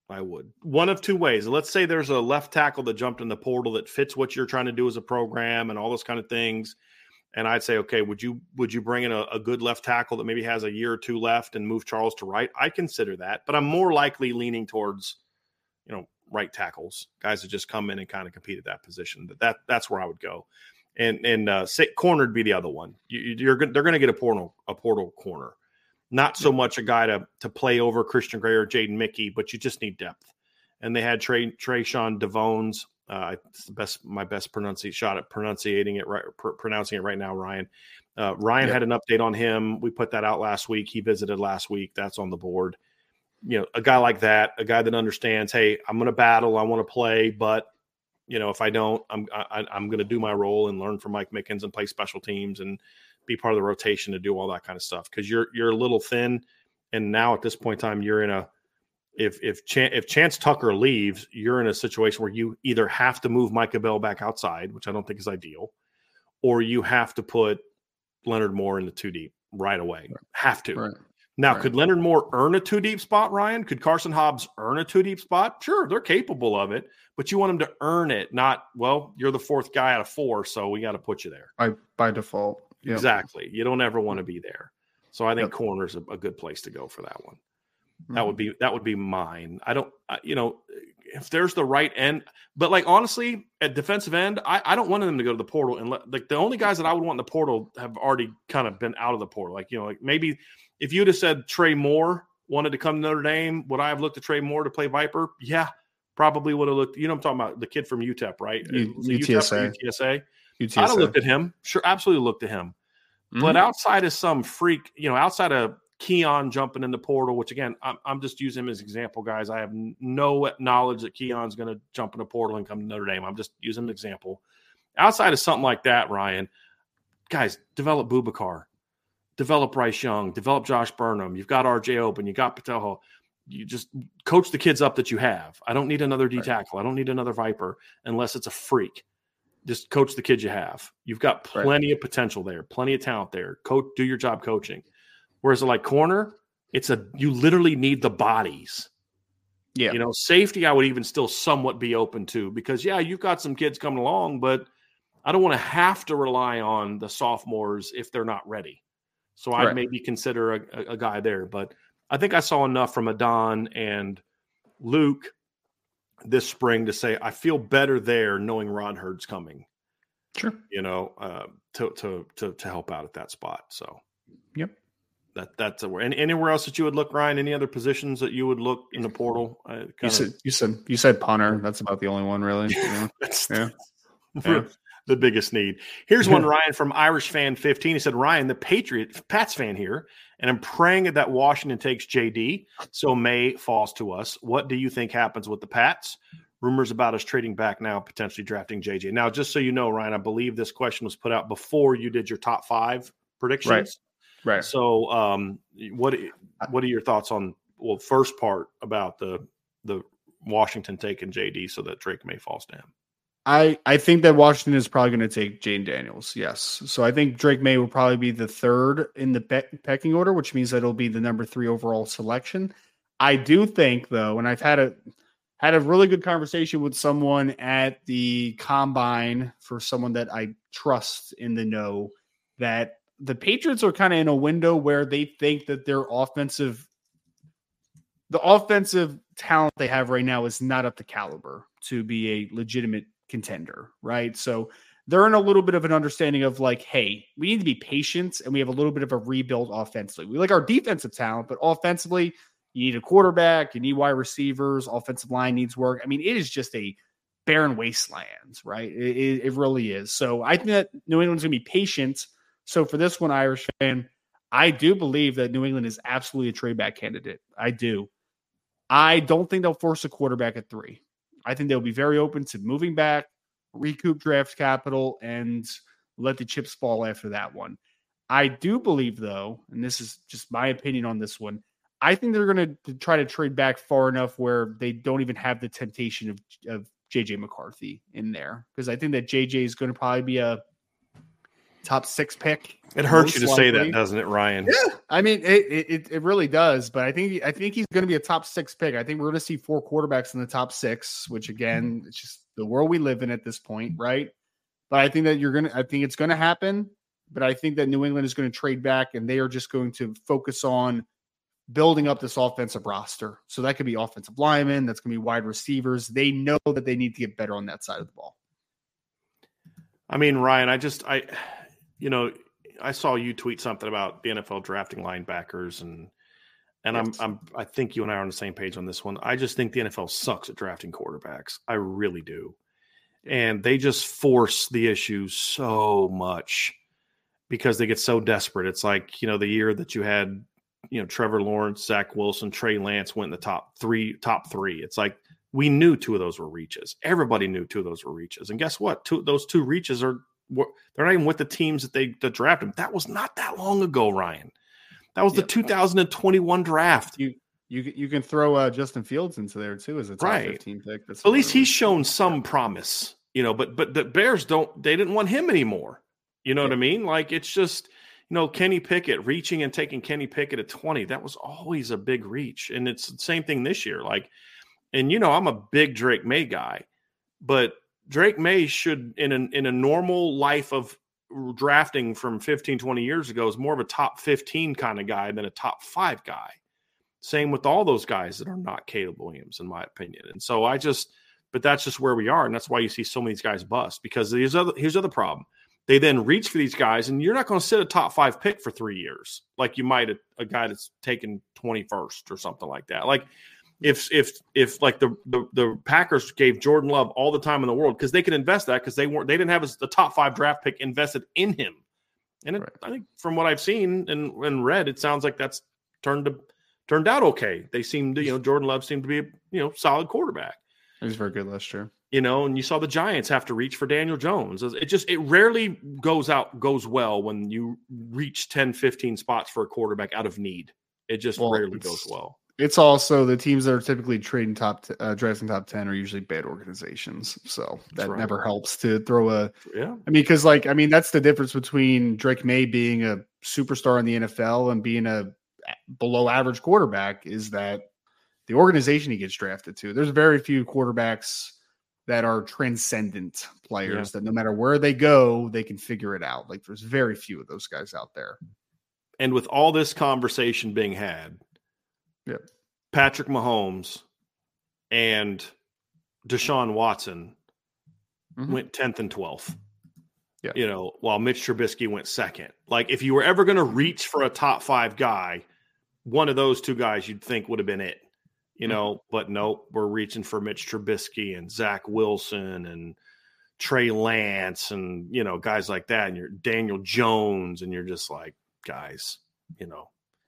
I would. One of two ways. Let's say there's a left tackle that jumped in the portal that fits what you're trying to do as a program and all those kind of things. And I'd say, okay, would you would you bring in a, a good left tackle that maybe has a year or two left and move Charles to right? I consider that, but I'm more likely leaning towards, you know, right tackles, guys that just come in and kind of compete at that position. That, that that's where I would go. And and uh, say, corner would be the other one. You, you're they're going to get a portal a portal corner, not so much a guy to to play over Christian Gray or Jaden Mickey, but you just need depth. And they had Trey Trayshawn Devones. Uh, it's the best, my best pronunciation shot at pronunciating it right, pr- pronouncing it right now. Ryan, uh, Ryan yeah. had an update on him. We put that out last week. He visited last week. That's on the board. You know, a guy like that, a guy that understands, hey, I'm going to battle. I want to play, but you know, if I don't, I'm I, I'm going to do my role and learn from Mike Mickens and play special teams and be part of the rotation to do all that kind of stuff. Because you're you're a little thin, and now at this point in time, you're in a If if Ch- if Chance Tucker leaves, you're in a situation where you either have to move Micah Bell back outside, which I don't think is ideal, or you have to put Leonard Moore in the two deep right away. Right. Have to. Right. Now, right. Could Leonard Moore earn a two deep spot, Ryan? Could Carson Hobbs earn a two deep spot? Sure, they're capable of it, but you want them to earn it, not, well, you're the fourth guy out of four, so we got to put you there. By, by default. Yep. Exactly. You don't ever want to be there. So I think yep. corner's a, a good place to go for that one. That would be that would be mine. I don't, you know, if there's the right end, but like honestly, at defensive end, I, I don't want them to go to the portal. And let, like the only guys that I would want in the portal have already kind of been out of the portal. Like, you know, like maybe if you'd have said Trey Moore wanted to come to Notre Dame, would I have looked at Trey Moore to play Viper? Yeah, probably would have looked. You know, I'm talking about the kid from U T E P, right? U- U T S A. U T S A. U T S A. I'd have looked at him. Sure, absolutely looked at him. Mm-hmm. But outside of some freak, you know, outside of Keon jumping in the portal, which again, I'm, I'm just using him as an example, guys. I have no knowledge that Keon's going to jump in the portal and come to Notre Dame. I'm just using an example. Outside of something like that, Ryan, guys, develop Boubacar, develop Bryce Young, develop Josh Burnham. You've got R J Open, you got Patel. You just coach the kids up that you have. I don't need another D tackle. I don't need another Viper unless it's a freak. Just coach the kids you have. You've got plenty right. of potential there, plenty of talent there. Coach, do your job coaching. Whereas like corner, it's a you literally need the bodies. Yeah. You know, safety I would even still somewhat be open to because, yeah, you've got some kids coming along, but I don't want to have to rely on the sophomores if they're not ready. So I'd right. maybe consider a, a, a guy there. But I think I saw enough from Adon and Luke this spring to say I feel better there knowing Ron Hurd's coming. Sure. You know, uh, to, to, to, to help out at that spot. So, yep. That that's a, and anywhere else that you would look, Ryan? Any other positions that you would look in the portal? Uh, you said of, you said you said punter. That's about the only one, really. Yeah, that's yeah. yeah. the biggest need. Here's one, Ryan from Irish Fan fifteen. He said, "Ryan, the Patriot Pats fan here, and I'm praying that Washington takes J D, so May falls to us. What do you think happens with the Pats? Rumors about us trading back now, potentially drafting J J. Now, just so you know, Ryan, I believe this question was put out before you did your top five predictions." Right. Right. So, um, what what are your thoughts on well, first part about the the Washington taking J D so that Drake May falls to him? I, I think that Washington is probably going to take Jane Daniels. Yes. So I think Drake May will probably be the third in the pe- pecking order, which means that it'll be the number three overall selection. I do think though, and I've had a had a really good conversation with someone at the combine for someone that I trust in the know that the Patriots are kind of in a window where they think that their offensive, the offensive talent they have right now is not up to caliber to be a legitimate contender, right? So they're in a little bit of an understanding of like, hey, we need to be patient and we have a little bit of a rebuild offensively. We like our defensive talent, but offensively, you need a quarterback, you need wide receivers, offensive line needs work. I mean, it is just a barren wasteland, right? It, it, it really is. So I think that New England's going to be patient. So for this one, Irish fan, I do believe that New England is absolutely a trade back candidate. I do. I don't think they'll force a quarterback at three. I think they'll be very open to moving back, recoup draft capital, and let the chips fall after that one. I do believe, though, and this is just my opinion on this one, I think they're going to try to trade back far enough where they don't even have the temptation of, of J J McCarthy in there. Because I think that J J is going to probably be a top six pick. It hurts you to likely. say that, doesn't it, Ryan? Yeah, I mean it, it. It really does. But I think I think he's going to be a top six pick. I think we're going to see four quarterbacks in the top six, which again, it's just the world we live in at this point, right? But I think that you're gonna. I think it's going to happen. But I think that New England is going to trade back, and they are just going to focus on building up this offensive roster. So that could be offensive linemen. That's going to be wide receivers. They know that they need to get better on that side of the ball. I mean, Ryan, I just, I, you know, I saw you tweet something about the N F L drafting linebackers, and and yes. I'm, I'm, I think you and I are on the same page on this one. I just think the N F L sucks at drafting quarterbacks. I really do, and they just force the issue so much because they get so desperate. It's like, you know, the year that you had, you know, Trevor Lawrence, Zach Wilson, Trey Lance went in the top three, top three. It's like, we knew two of those were reaches. Everybody knew two of those were reaches. And guess what? Two, those two reaches are, they're not even with the teams that they that drafted them. That was not that long ago, Ryan. That was yep. the two thousand twenty-one draft. You you you can throw uh, Justin Fields into there too as a top right. fifteen pick. That's At least he's shown some promise, you know, but but the Bears don't, they didn't want him anymore. You know yep. what I mean? Like, it's just, you know, Kenny Pickett, reaching and taking Kenny Pickett at twenty, that was always a big reach. And it's the same thing this year. Like, and, you know, I'm a big Drake May guy, but Drake May should, in a, in a normal life of drafting from fifteen, twenty years ago, is more of a top fifteen kind of guy than a top five guy. Same with all those guys that are not Caleb Williams, in my opinion. And so I just, but that's just where we are. And that's why you see so many of these guys bust, because here's other, here's the other problem. They then reach for these guys, and you're not going to sit a top five pick for three years like you might a, a guy that's taken twenty-first or something like that. Like if if if like the the, the Packers gave Jordan Love all the time in the world because they could invest that because they weren't they didn't have the top five draft pick invested in him. And it, right. I think from what I've seen and, and read, it sounds like that's turned to, turned out okay. They seem to, you know, Jordan Love seemed to be a, you know, solid quarterback. He was very good last year. You know, and you saw the Giants have to reach for Daniel Jones. It just, it rarely goes out, goes well when you reach ten, fifteen spots for a quarterback out of need. It just well, rarely goes well. It's also the teams that are typically trading top, t- uh, drafting top ten are usually bad organizations. So that right. never helps to throw a, yeah. I mean, because like, I mean, that's the difference between Drake May being a superstar in the N F L and being a below average quarterback is that the organization he gets drafted to. There's very few quarterbacks that are transcendent players yeah. that no matter where they go, they can figure it out. Like there's very few of those guys out there. And with all this conversation being had, yep. Patrick Mahomes and Deshaun Watson mm-hmm. went tenth and twelfth. Yeah. You know, while Mitch Trubisky went second. Like if you were ever going to reach for a top five guy, one of those two guys you'd think would have been it. You know, but nope, we're reaching for Mitch Trubisky and Zach Wilson and Trey Lance and, you know, guys like that. And you're Daniel Jones, and you're just like, guys, you know,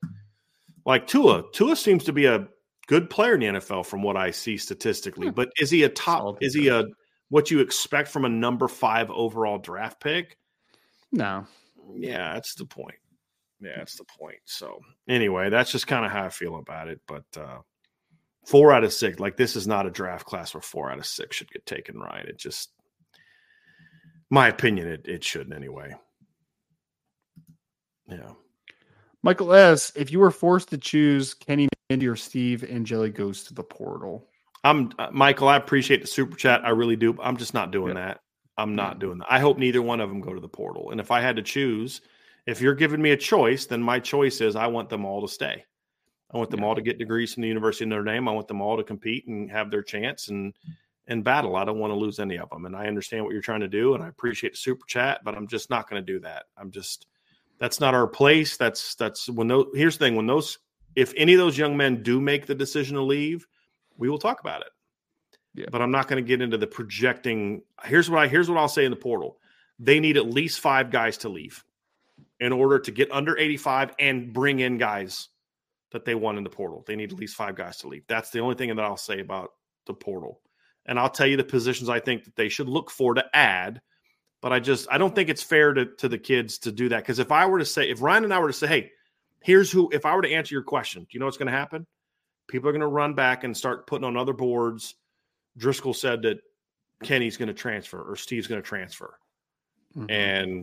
like Tua. Tua seems to be a good player in the N F L from what I see statistically. But is he a top? Is he a what you expect from a number five overall draft pick? No. Yeah, that's the point. Yeah, that's the point. So anyway, that's just kind of how I feel about it. But, uh, Four out of six, like this is not a draft class where four out of six should get taken, Ryan. It just, my opinion, it, it shouldn't anyway. Yeah. Michael S., if you were forced to choose Kenny Mindy or Steve Angeli goes to the portal. I'm uh, Michael, I appreciate the super chat. I really do. I'm just not doing yep. that. I'm not doing that. I hope neither one of them go to the portal. And if I had to choose, if you're giving me a choice, then my choice is I want them all to stay. I want them yeah. all to get degrees from the University of Notre Dame. I want them all to compete and have their chance and and battle. I don't want to lose any of them. And I understand what you're trying to do, and I appreciate the super chat, but I'm just not going to do that. I'm just that's not our place. That's that's when those. Here's the thing: when those, if any of those young men do make the decision to leave, we will talk about it. Yeah. But I'm not going to get into the projecting. Here's what I here's what I'll say in the portal: they need at least five guys to leave in order to get under eighty-five and bring in guys that they want in the portal. They need at least five guys to leave. That's the only thing that I'll say about the portal. And I'll tell you the positions I think that they should look for to add, but I just, I don't think it's fair to, to the kids to do that. Because if I were to say, if Ryan and I were to say, hey, here's who, if I were to answer your question, do you know what's going to happen? People are going to run back and start putting on other boards. Driscoll said that Kenny's going to transfer or Steve's going to transfer. Mm-hmm. And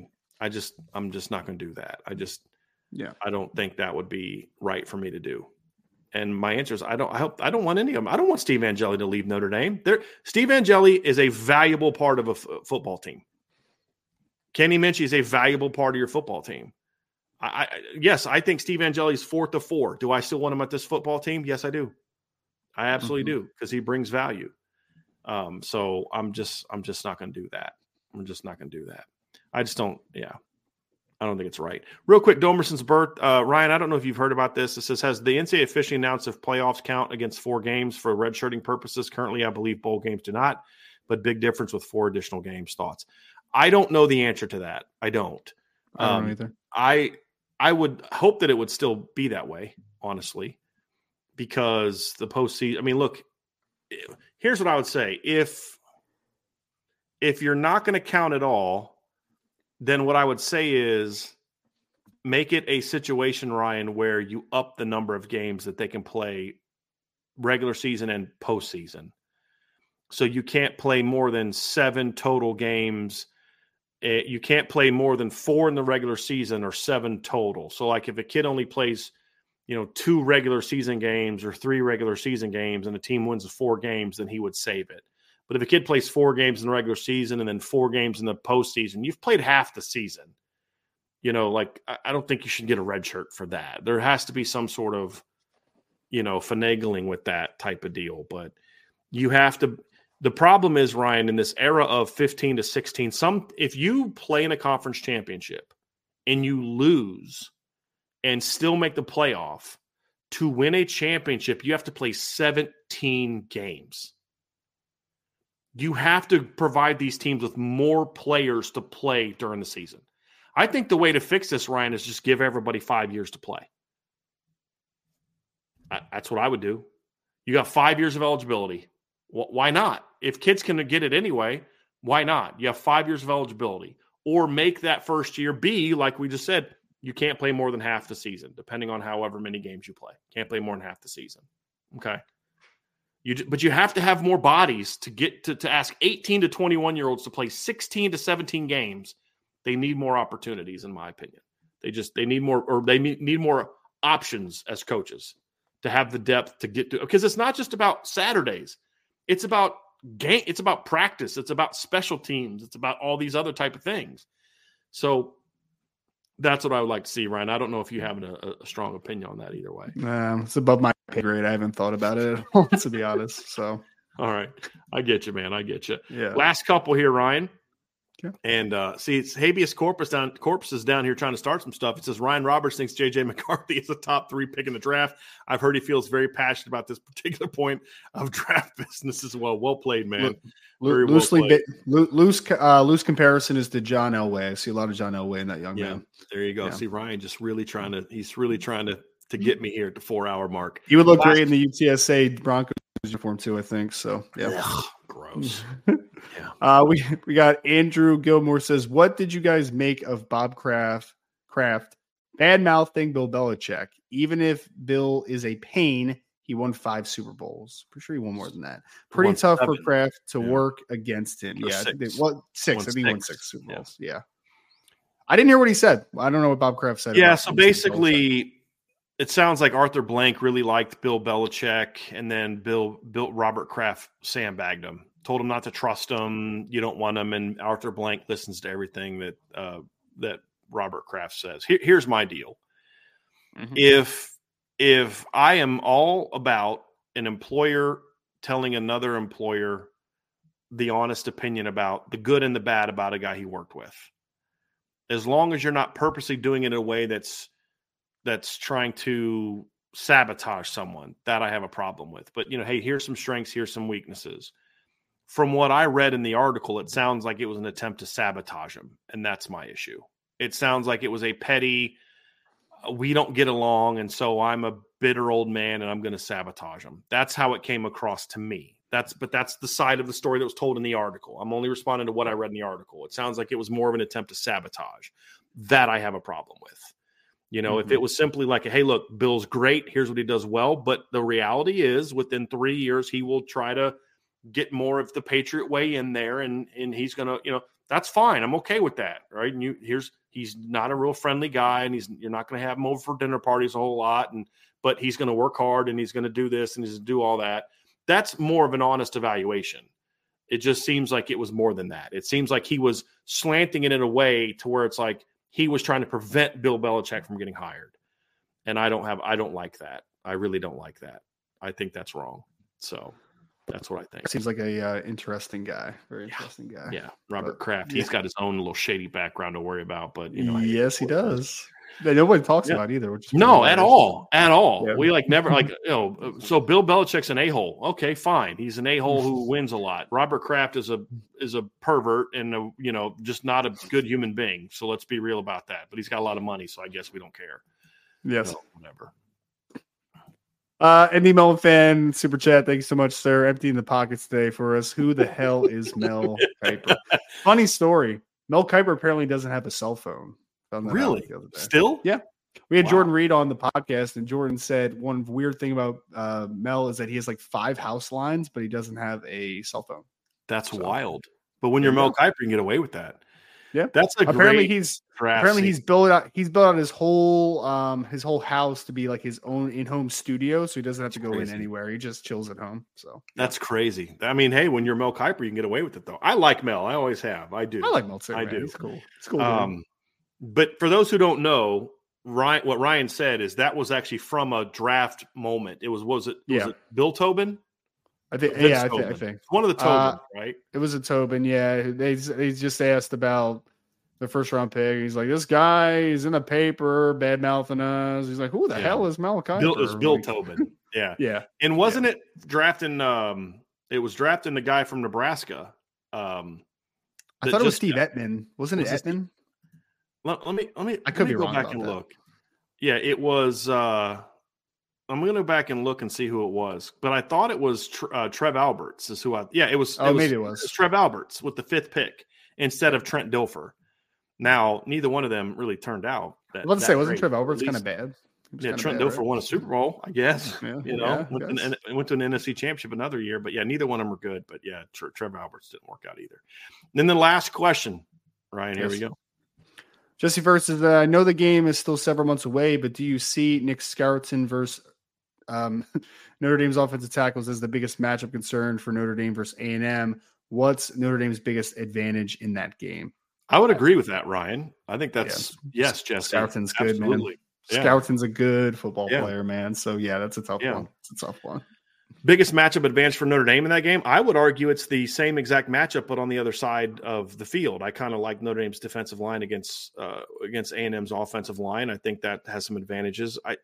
I just, I'm just not going to do that. I just, yeah, I don't think that would be right for me to do. And my answer is I don't, I hope, I don't want any of them. I don't want Steve Angeli to leave Notre Dame. There, Steve Angeli is a valuable part of a f- football team. Kenny Minchey is a valuable part of your football team. I, I yes, I think Steve Angeli is fourth of four. Do I still want him at this football team? Yes, I do. I absolutely mm-hmm. do because he brings value. Um, so I'm just, I'm just not going to do that. I'm just not going to do that. I just don't. Yeah, I don't think it's right. Real quick, Domerson's birth. Uh, Ryan, I don't know if you've heard about this. It says, has the N C double A officially announced if playoffs count against four games for redshirting purposes? Currently, I believe bowl games do not, but big difference with four additional games. Thoughts? I don't know the answer to that. I don't. I don't um, know either. I I would hope that it would still be that way, honestly, because the postseason. I mean, look. Here's what I would say: if if you're not going to count at all, then what I would say is make it a situation, Ryan, where you up the number of games that they can play regular season and postseason. So you can't play more than seven total games. You can't play more than four in the regular season or seven total. So like if a kid only plays, you know, two regular season games or three regular season games and the team wins the four games, then he would save it. But if a kid plays four games in the regular season and then four games in the postseason, you've played half the season. You know, like I don't think you should get a red shirt for that. There has to be some sort of, you know, finagling with that type of deal. But you have to. The problem is, Ryan, in this era of fifteen to sixteen, some if you play in a conference championship and you lose and still make the playoff, to win a championship, you have to play seventeen games. You have to provide these teams with more players to play during the season. I think the way to fix this, Ryan, is just give everybody five years to play. That's what I would do. You got five years of eligibility. Why not? If kids can get it anyway, why not? You have five years of eligibility. Or make that first year be, like we just said, you can't play more than half the season, depending on however many games you play. Can't play more than half the season. Okay. You, but you have to have more bodies to get to, to ask eighteen to twenty-one-year-olds to play sixteen to seventeen games. They need more opportunities, in my opinion. They just they need more, or they need more options as coaches to have the depth to get to. Because it's not just about Saturdays. It's about game. It's about practice. It's about special teams. It's about all these other type of things. So that's what I would like to see, Ryan. I don't know if you have a, a strong opinion on that either way. Um, it's above my pay grade. I haven't thought about it at all, to be honest. So, all right, I get you, man. I get you. Yeah. Last couple here, Ryan. Okay. And uh, see, it's habeas corpus down. Corpus is down here trying to start some stuff. It says Ryan Roberts thinks J J McCarthy is a top three pick in the draft. I've heard he feels very passionate about this particular point of draft business as well. Well played, man. Lo- very loosely, well played. Lo- loose, uh, loose comparison is to John Elway. I see a lot of John Elway in that young yeah, man. There you go. Yeah. See, Ryan just really trying to. He's really trying to to get me here at the four hour mark. He would look Last, great in the U T S A Broncos uniform too, I think. So yeah. Ugh, gross. Yeah. Uh, we we got Andrew Gilmore says, "What did you guys make of Bob Kraft? Kraft bad mouthing Bill Belichick? Even if Bill is a pain, he won five Super Bowls. Pretty sure he won more than that. Pretty won tough seven. for Kraft to Yeah. work against him. Or yeah, I think they, six. what six? Won I think he won six. six Super Yeah. Bowls. Yeah. I didn't hear what he said. I don't know what Bob Kraft said. Yeah. about So Bill Belichick. basically, it sounds like Arthur Blank really liked Bill Belichick, and then Bill, Bill Robert Kraft sandbagged him. Told him not to trust him. You don't want him. And Arthur Blank listens to everything that uh, that Robert Kraft says. Here, here's my deal. Mhm. If if I am all about an employer telling another employer the honest opinion about the good and the bad about a guy he worked with, as long as you're not purposely doing it in a way that's that's trying to sabotage someone, that I have a problem with. But, you know, hey, here's some strengths, here's some weaknesses. From what I read in the article, it sounds like it was an attempt to sabotage him, and that's my issue. It sounds like it was a petty, uh, we don't get along, and so I'm a bitter old man, and I'm going to sabotage him. That's how it came across to me. That's But that's the side of the story that was told in the article. I'm only responding to what I read in the article. It sounds like it was more of an attempt to sabotage. That I have a problem with. You know, mm-hmm. if it was simply like, hey, look, Bill's great, here's what he does well, but the reality is within three years, he will try to get more of the Patriot way in there, and and he's going to, you know, That's fine. I'm okay with that, right? And you here's he's not a real friendly guy, and he's you're not going to have him over for dinner parties a whole lot, and but he's going to work hard and he's going to do this and he's going to do all that. That's more of an honest evaluation. It just seems like it was more than that. It seems like he was slanting it in a way to where it's like he was trying to prevent Bill Belichick from getting hired. And I don't have, I don't like that. I really don't like that. I think that's wrong. So that's what I think. Seems like a uh, interesting guy. Very interesting yeah. guy. Yeah. Robert but, Kraft. Yeah. He's got his own little shady background to worry about, but you know. Yes, he does. That nobody talks yeah. about either. Which is no, at all, at all. Yeah. We like never like you know. So Bill Belichick's an a-hole. Okay, fine. He's an a-hole who wins a lot. Robert Kraft is a is a pervert and a, you know just not a good human being. So let's be real about that. But he's got a lot of money, so I guess we don't care. Yes, so, whatever. Uh, Andy Mellon fan super chat. Thank you so much, sir. Emptying the pockets today for us. Who the hell is Mel Kiper? Funny story. Mel Kiper apparently doesn't have a cell phone. Really? Still? Yeah. We had wow. Jordan Reed on the podcast, and Jordan said one weird thing about uh, Mel is that he has like five house lines, but he doesn't have a cell phone. That's so, wild. But when you're yeah. Mel Kiper, you can get away with that. Yeah, that's a apparently great he's apparently scene. he's built out he's built out his whole um his whole house to be like his own in-home studio, so he doesn't have to go in anywhere. He just chills at home. So that's crazy. I mean, hey, when you're Mel Kiper, you can get away with it though. I like Mel. I always have. I do. I like Mel too. I man. do. It's cool. It's cool. Um, but for those who don't know, Ryan, what Ryan said is that was actually from a draft moment. It was was it was yeah. it Bill Tobin? I think Vince yeah, I, th- I think one of the Tobins, uh, right? It was a Tobin. Yeah, they they just asked about the first round pick. He's like, this guy is in a paper, bad mouthing us. He's like, who the yeah. hell is Malachi? Bill, it was Bill like, Tobin. Yeah, yeah. And wasn't yeah. it drafting? Um, it was drafting the guy from Nebraska. Um, I thought it was Steve got, Ettman. Wasn't it was Ettman? Let, let me let me. I could let me be go wrong back and that. look. Yeah, it was. Uh, I'm going to go back and look and see who it was, but I thought it was uh, Trev Alberts. Is who I? Yeah, it was. Oh, it was, maybe it was. it was Trev Alberts with the fifth pick instead of Trent Dilfer. Now, neither one of them really turned out. That, I was about to say, wasn't great. Trev Alberts kind of bad? Yeah, Trent Dilfer right? won a Super Bowl, I guess. Yeah, you know, yeah, went, to an, went to an N F C Championship another year, but yeah, neither one of them were good. But yeah, Tre- Trevor Alberts didn't work out either. And then the last question, Ryan. Here yes. we go. Jesse first is uh, I know the game is still several months away, but do you see Nick Scourton versus um, Notre Dame's offensive tackles as the biggest matchup concern for Notre Dame versus A and M? What's Notre Dame's biggest advantage in that game? I would agree with that, Ryan. I think that's yeah. yes, Jesse. Scourton's good, Absolutely. man. Yeah. Scourton's a good football yeah. player, man. So yeah, that's a tough yeah. one. It's a tough one. Biggest matchup advantage for Notre Dame in that game? I would argue it's the same exact matchup, but on the other side of the field. I kind of like Notre Dame's defensive line against uh, against A and M's offensive line. I think that has some advantages. I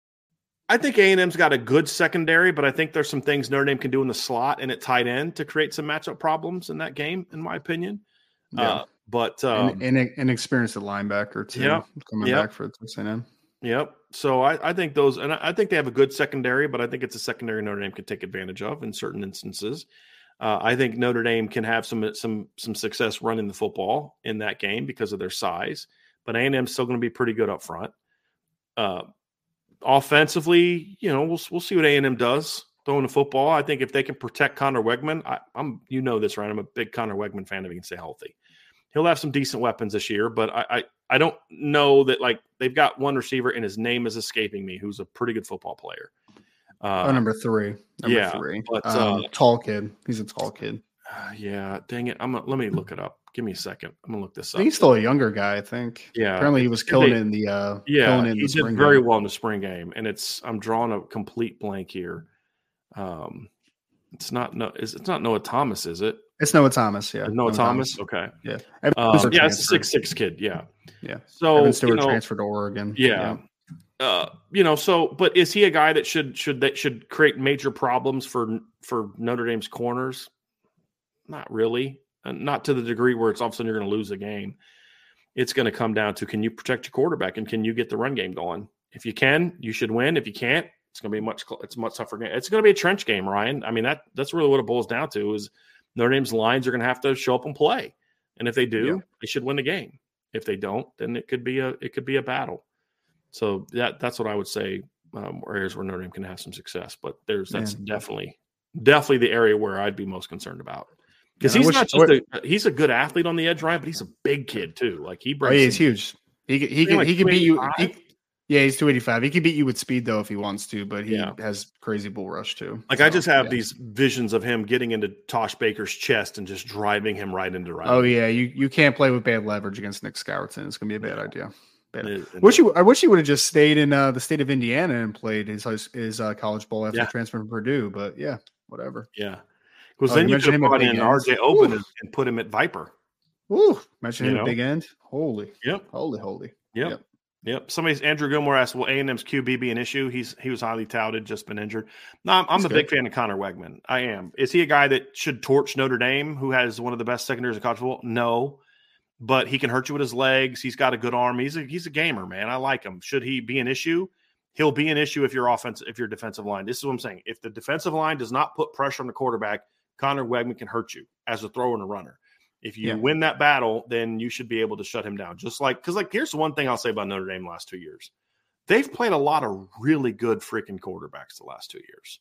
I think A and M's got a good secondary, but I think there's some things Notre Dame can do in the slot and at tight end to create some matchup problems in that game, in my opinion. Yeah. Uh, but um, and, and an experienced linebacker too, yeah, coming yeah. back for Texas A and M. Yep. So I, I think those, and I think they have a good secondary, but I think it's a secondary Notre Dame can take advantage of in certain instances. Uh, I think Notre Dame can have some some some success running the football in that game because of their size, but A and M's still going to be pretty good up front. Uh, offensively, you know, we'll we'll see what A and M does throwing the football. I think if they can protect Connor Wegman, I, I'm you know this, right? I'm a big Connor Wegman fan if he can stay healthy. He'll have some decent weapons this year, but I, I I don't know that like they've got one receiver and his name is escaping me, who's a pretty good football player. Uh, oh, number three. Number yeah, three. But, um, uh, tall kid. He's a tall kid. Uh, yeah, dang it. I'm. A, let me look it up. Give me a second. I'm gonna look this I up. think he's still a younger guy. I think. Yeah. Apparently, he was killing they, it in the. Uh, yeah, killing it in he the did spring very game. well in the spring game, and it's. I'm drawing a complete blank here. Um, it's not no. Is it's not Noah Thomas, is it? It's Noah Thomas. Yeah, Noah, Noah Thomas? Thomas. Okay. Yeah. Um, yeah, it's a six six kid. Yeah. Yeah. So Evan Stewart you know, transferred to Oregon. Yeah. yeah. Uh, you know, so but is he a guy that should should that should create major problems for for Notre Dame's corners? Not really. And not to the degree where it's all of a sudden you're going to lose a game. It's going to come down to, can you protect your quarterback and can you get the run game going? If you can, you should win. If you can't, it's going to be a much it's a much tougher game. It's going to be a trench game, Ryan. I mean, that that's really what it boils down to is Notre Dame's lines are going to have to show up and play. And if they do, yeah. they should win the game. If they don't, then it could be a it could be a battle. So that that's what I would say. Um, areas where Notre Dame can have some success, but there's that's Man. definitely definitely the area where I'd be most concerned about. Because he's wish, not just a he's a good athlete on the edge, Ryan, but he's a big kid too. Like he brings. Oh, yeah, he's huge. He can he can like he can beat you. He, yeah, he's two eighty-five. He can beat you with speed though if he wants to, but he yeah. has crazy bull rush too. Like so, I just have yeah. these visions of him getting into Tosh Baker's chest and just driving him right into right. Oh yeah, you you can't play with bad leverage against Nick Scourton. It's gonna be a bad yeah. idea. Bad. It, it, wish you I wish he would have just stayed in uh, the state of Indiana and played his his uh, college ball after yeah. transferring from Purdue. But yeah, whatever. Yeah, because oh, then you could have brought in R J Oben and, and put him at Viper. Ooh, mention him at big end. Holy, yep, holy, holy. Yep. yep. Yep. Somebody's Andrew Gilmore asked, "Will A and M's Q B be an issue?" He's he was highly touted, just been injured. No, I'm, I'm a good. big fan of Connor Wegman. I am. Is he a guy that should torch Notre Dame, who has one of the best secondaries in college football? No, but he can hurt you with his legs. He's got a good arm. He's a he's a gamer, man. I like him. Should he be an issue? He'll be an issue if your offense, if your defensive line. This is what I'm saying. If the defensive line does not put pressure on the quarterback, Connor Wegman can hurt you as a thrower and a runner. If you yeah. win that battle, then you should be able to shut him down. Just like, because like, here's the one thing I'll say about Notre Dame the last two years. They've played a lot of really good freaking quarterbacks the last two years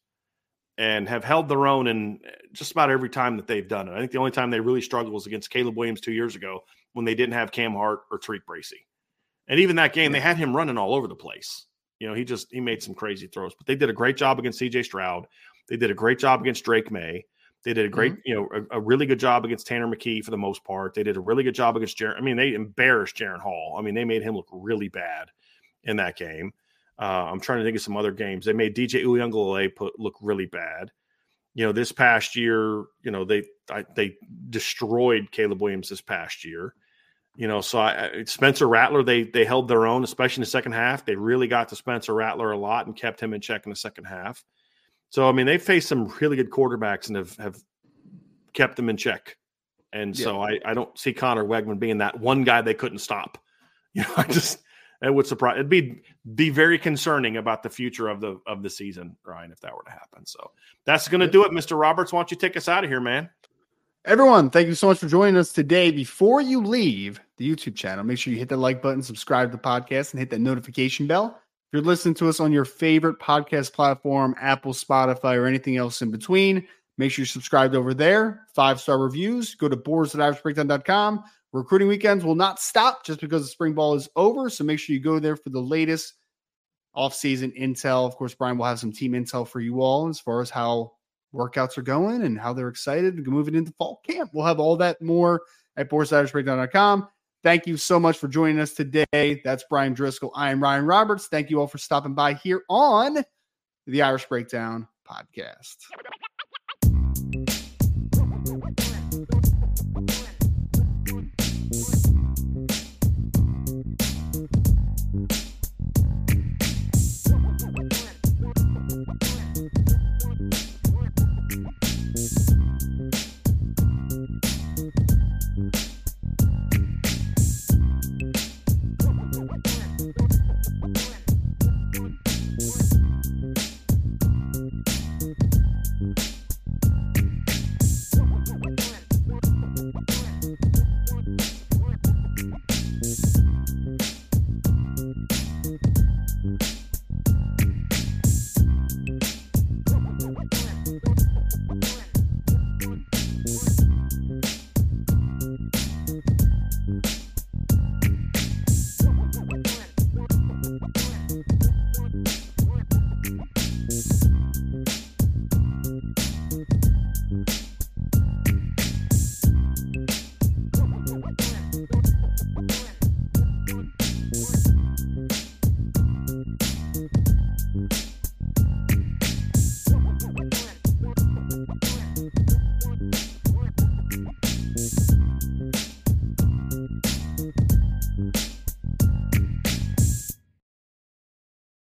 and have held their own in just about every time that they've done it. I think the only time they really struggled was against Caleb Williams two years ago when they didn't have Cam Hart or Tariq Bracy. And even that game, yeah. they had him running all over the place. You know, he just, he made some crazy throws, but they did a great job against C J Stroud. They did a great job against Drake May. They did a great, mm-hmm. you know, a, a really good job against Tanner McKee for the most part. They did a really good job against Jaron. I mean, they embarrassed Jaron Hall. I mean, they made him look really bad in that game. Uh, I'm trying to think of some other games. They made D J Uiagalelei put look really bad. You know, this past year, you know, they I, they destroyed Caleb Williams this past year. You know, so I, Spencer Rattler, they they held their own, especially in the second half. They really got to Spencer Rattler a lot and kept him in check in the second half. So, I mean, they've faced some really good quarterbacks and have, have kept them in check. And yeah. so I, I don't see Connor Wegman being that one guy they couldn't stop. You know, I just – it would surprise – it'd be be very concerning about the future of the of the season, Ryan, if that were to happen. So that's going to do it, Mister Roberts. Why don't you take us out of here, man? Everyone, thank you so much for joining us today. Before you leave the YouTube channel, make sure you hit the like button, subscribe to the podcast, and hit that notification bell. If you're listening to us on your favorite podcast platform, Apple, Spotify, or anything else in between, make sure you're subscribed over there. Five-star reviews. Go to boards at irish breakdown dot com. Recruiting weekends will not stop just because the spring ball is over, so make sure you go there for the latest off-season intel. Of course, Brian will have some team intel for you all as far as how workouts are going and how they're excited to move it into fall camp. We'll have all that more at boards at irish breakdown dot com. Thank you so much for joining us today. That's Brian Driscoll. I am Ryan Roberts. Thank you all for stopping by here on the Irish Breakdown Podcast.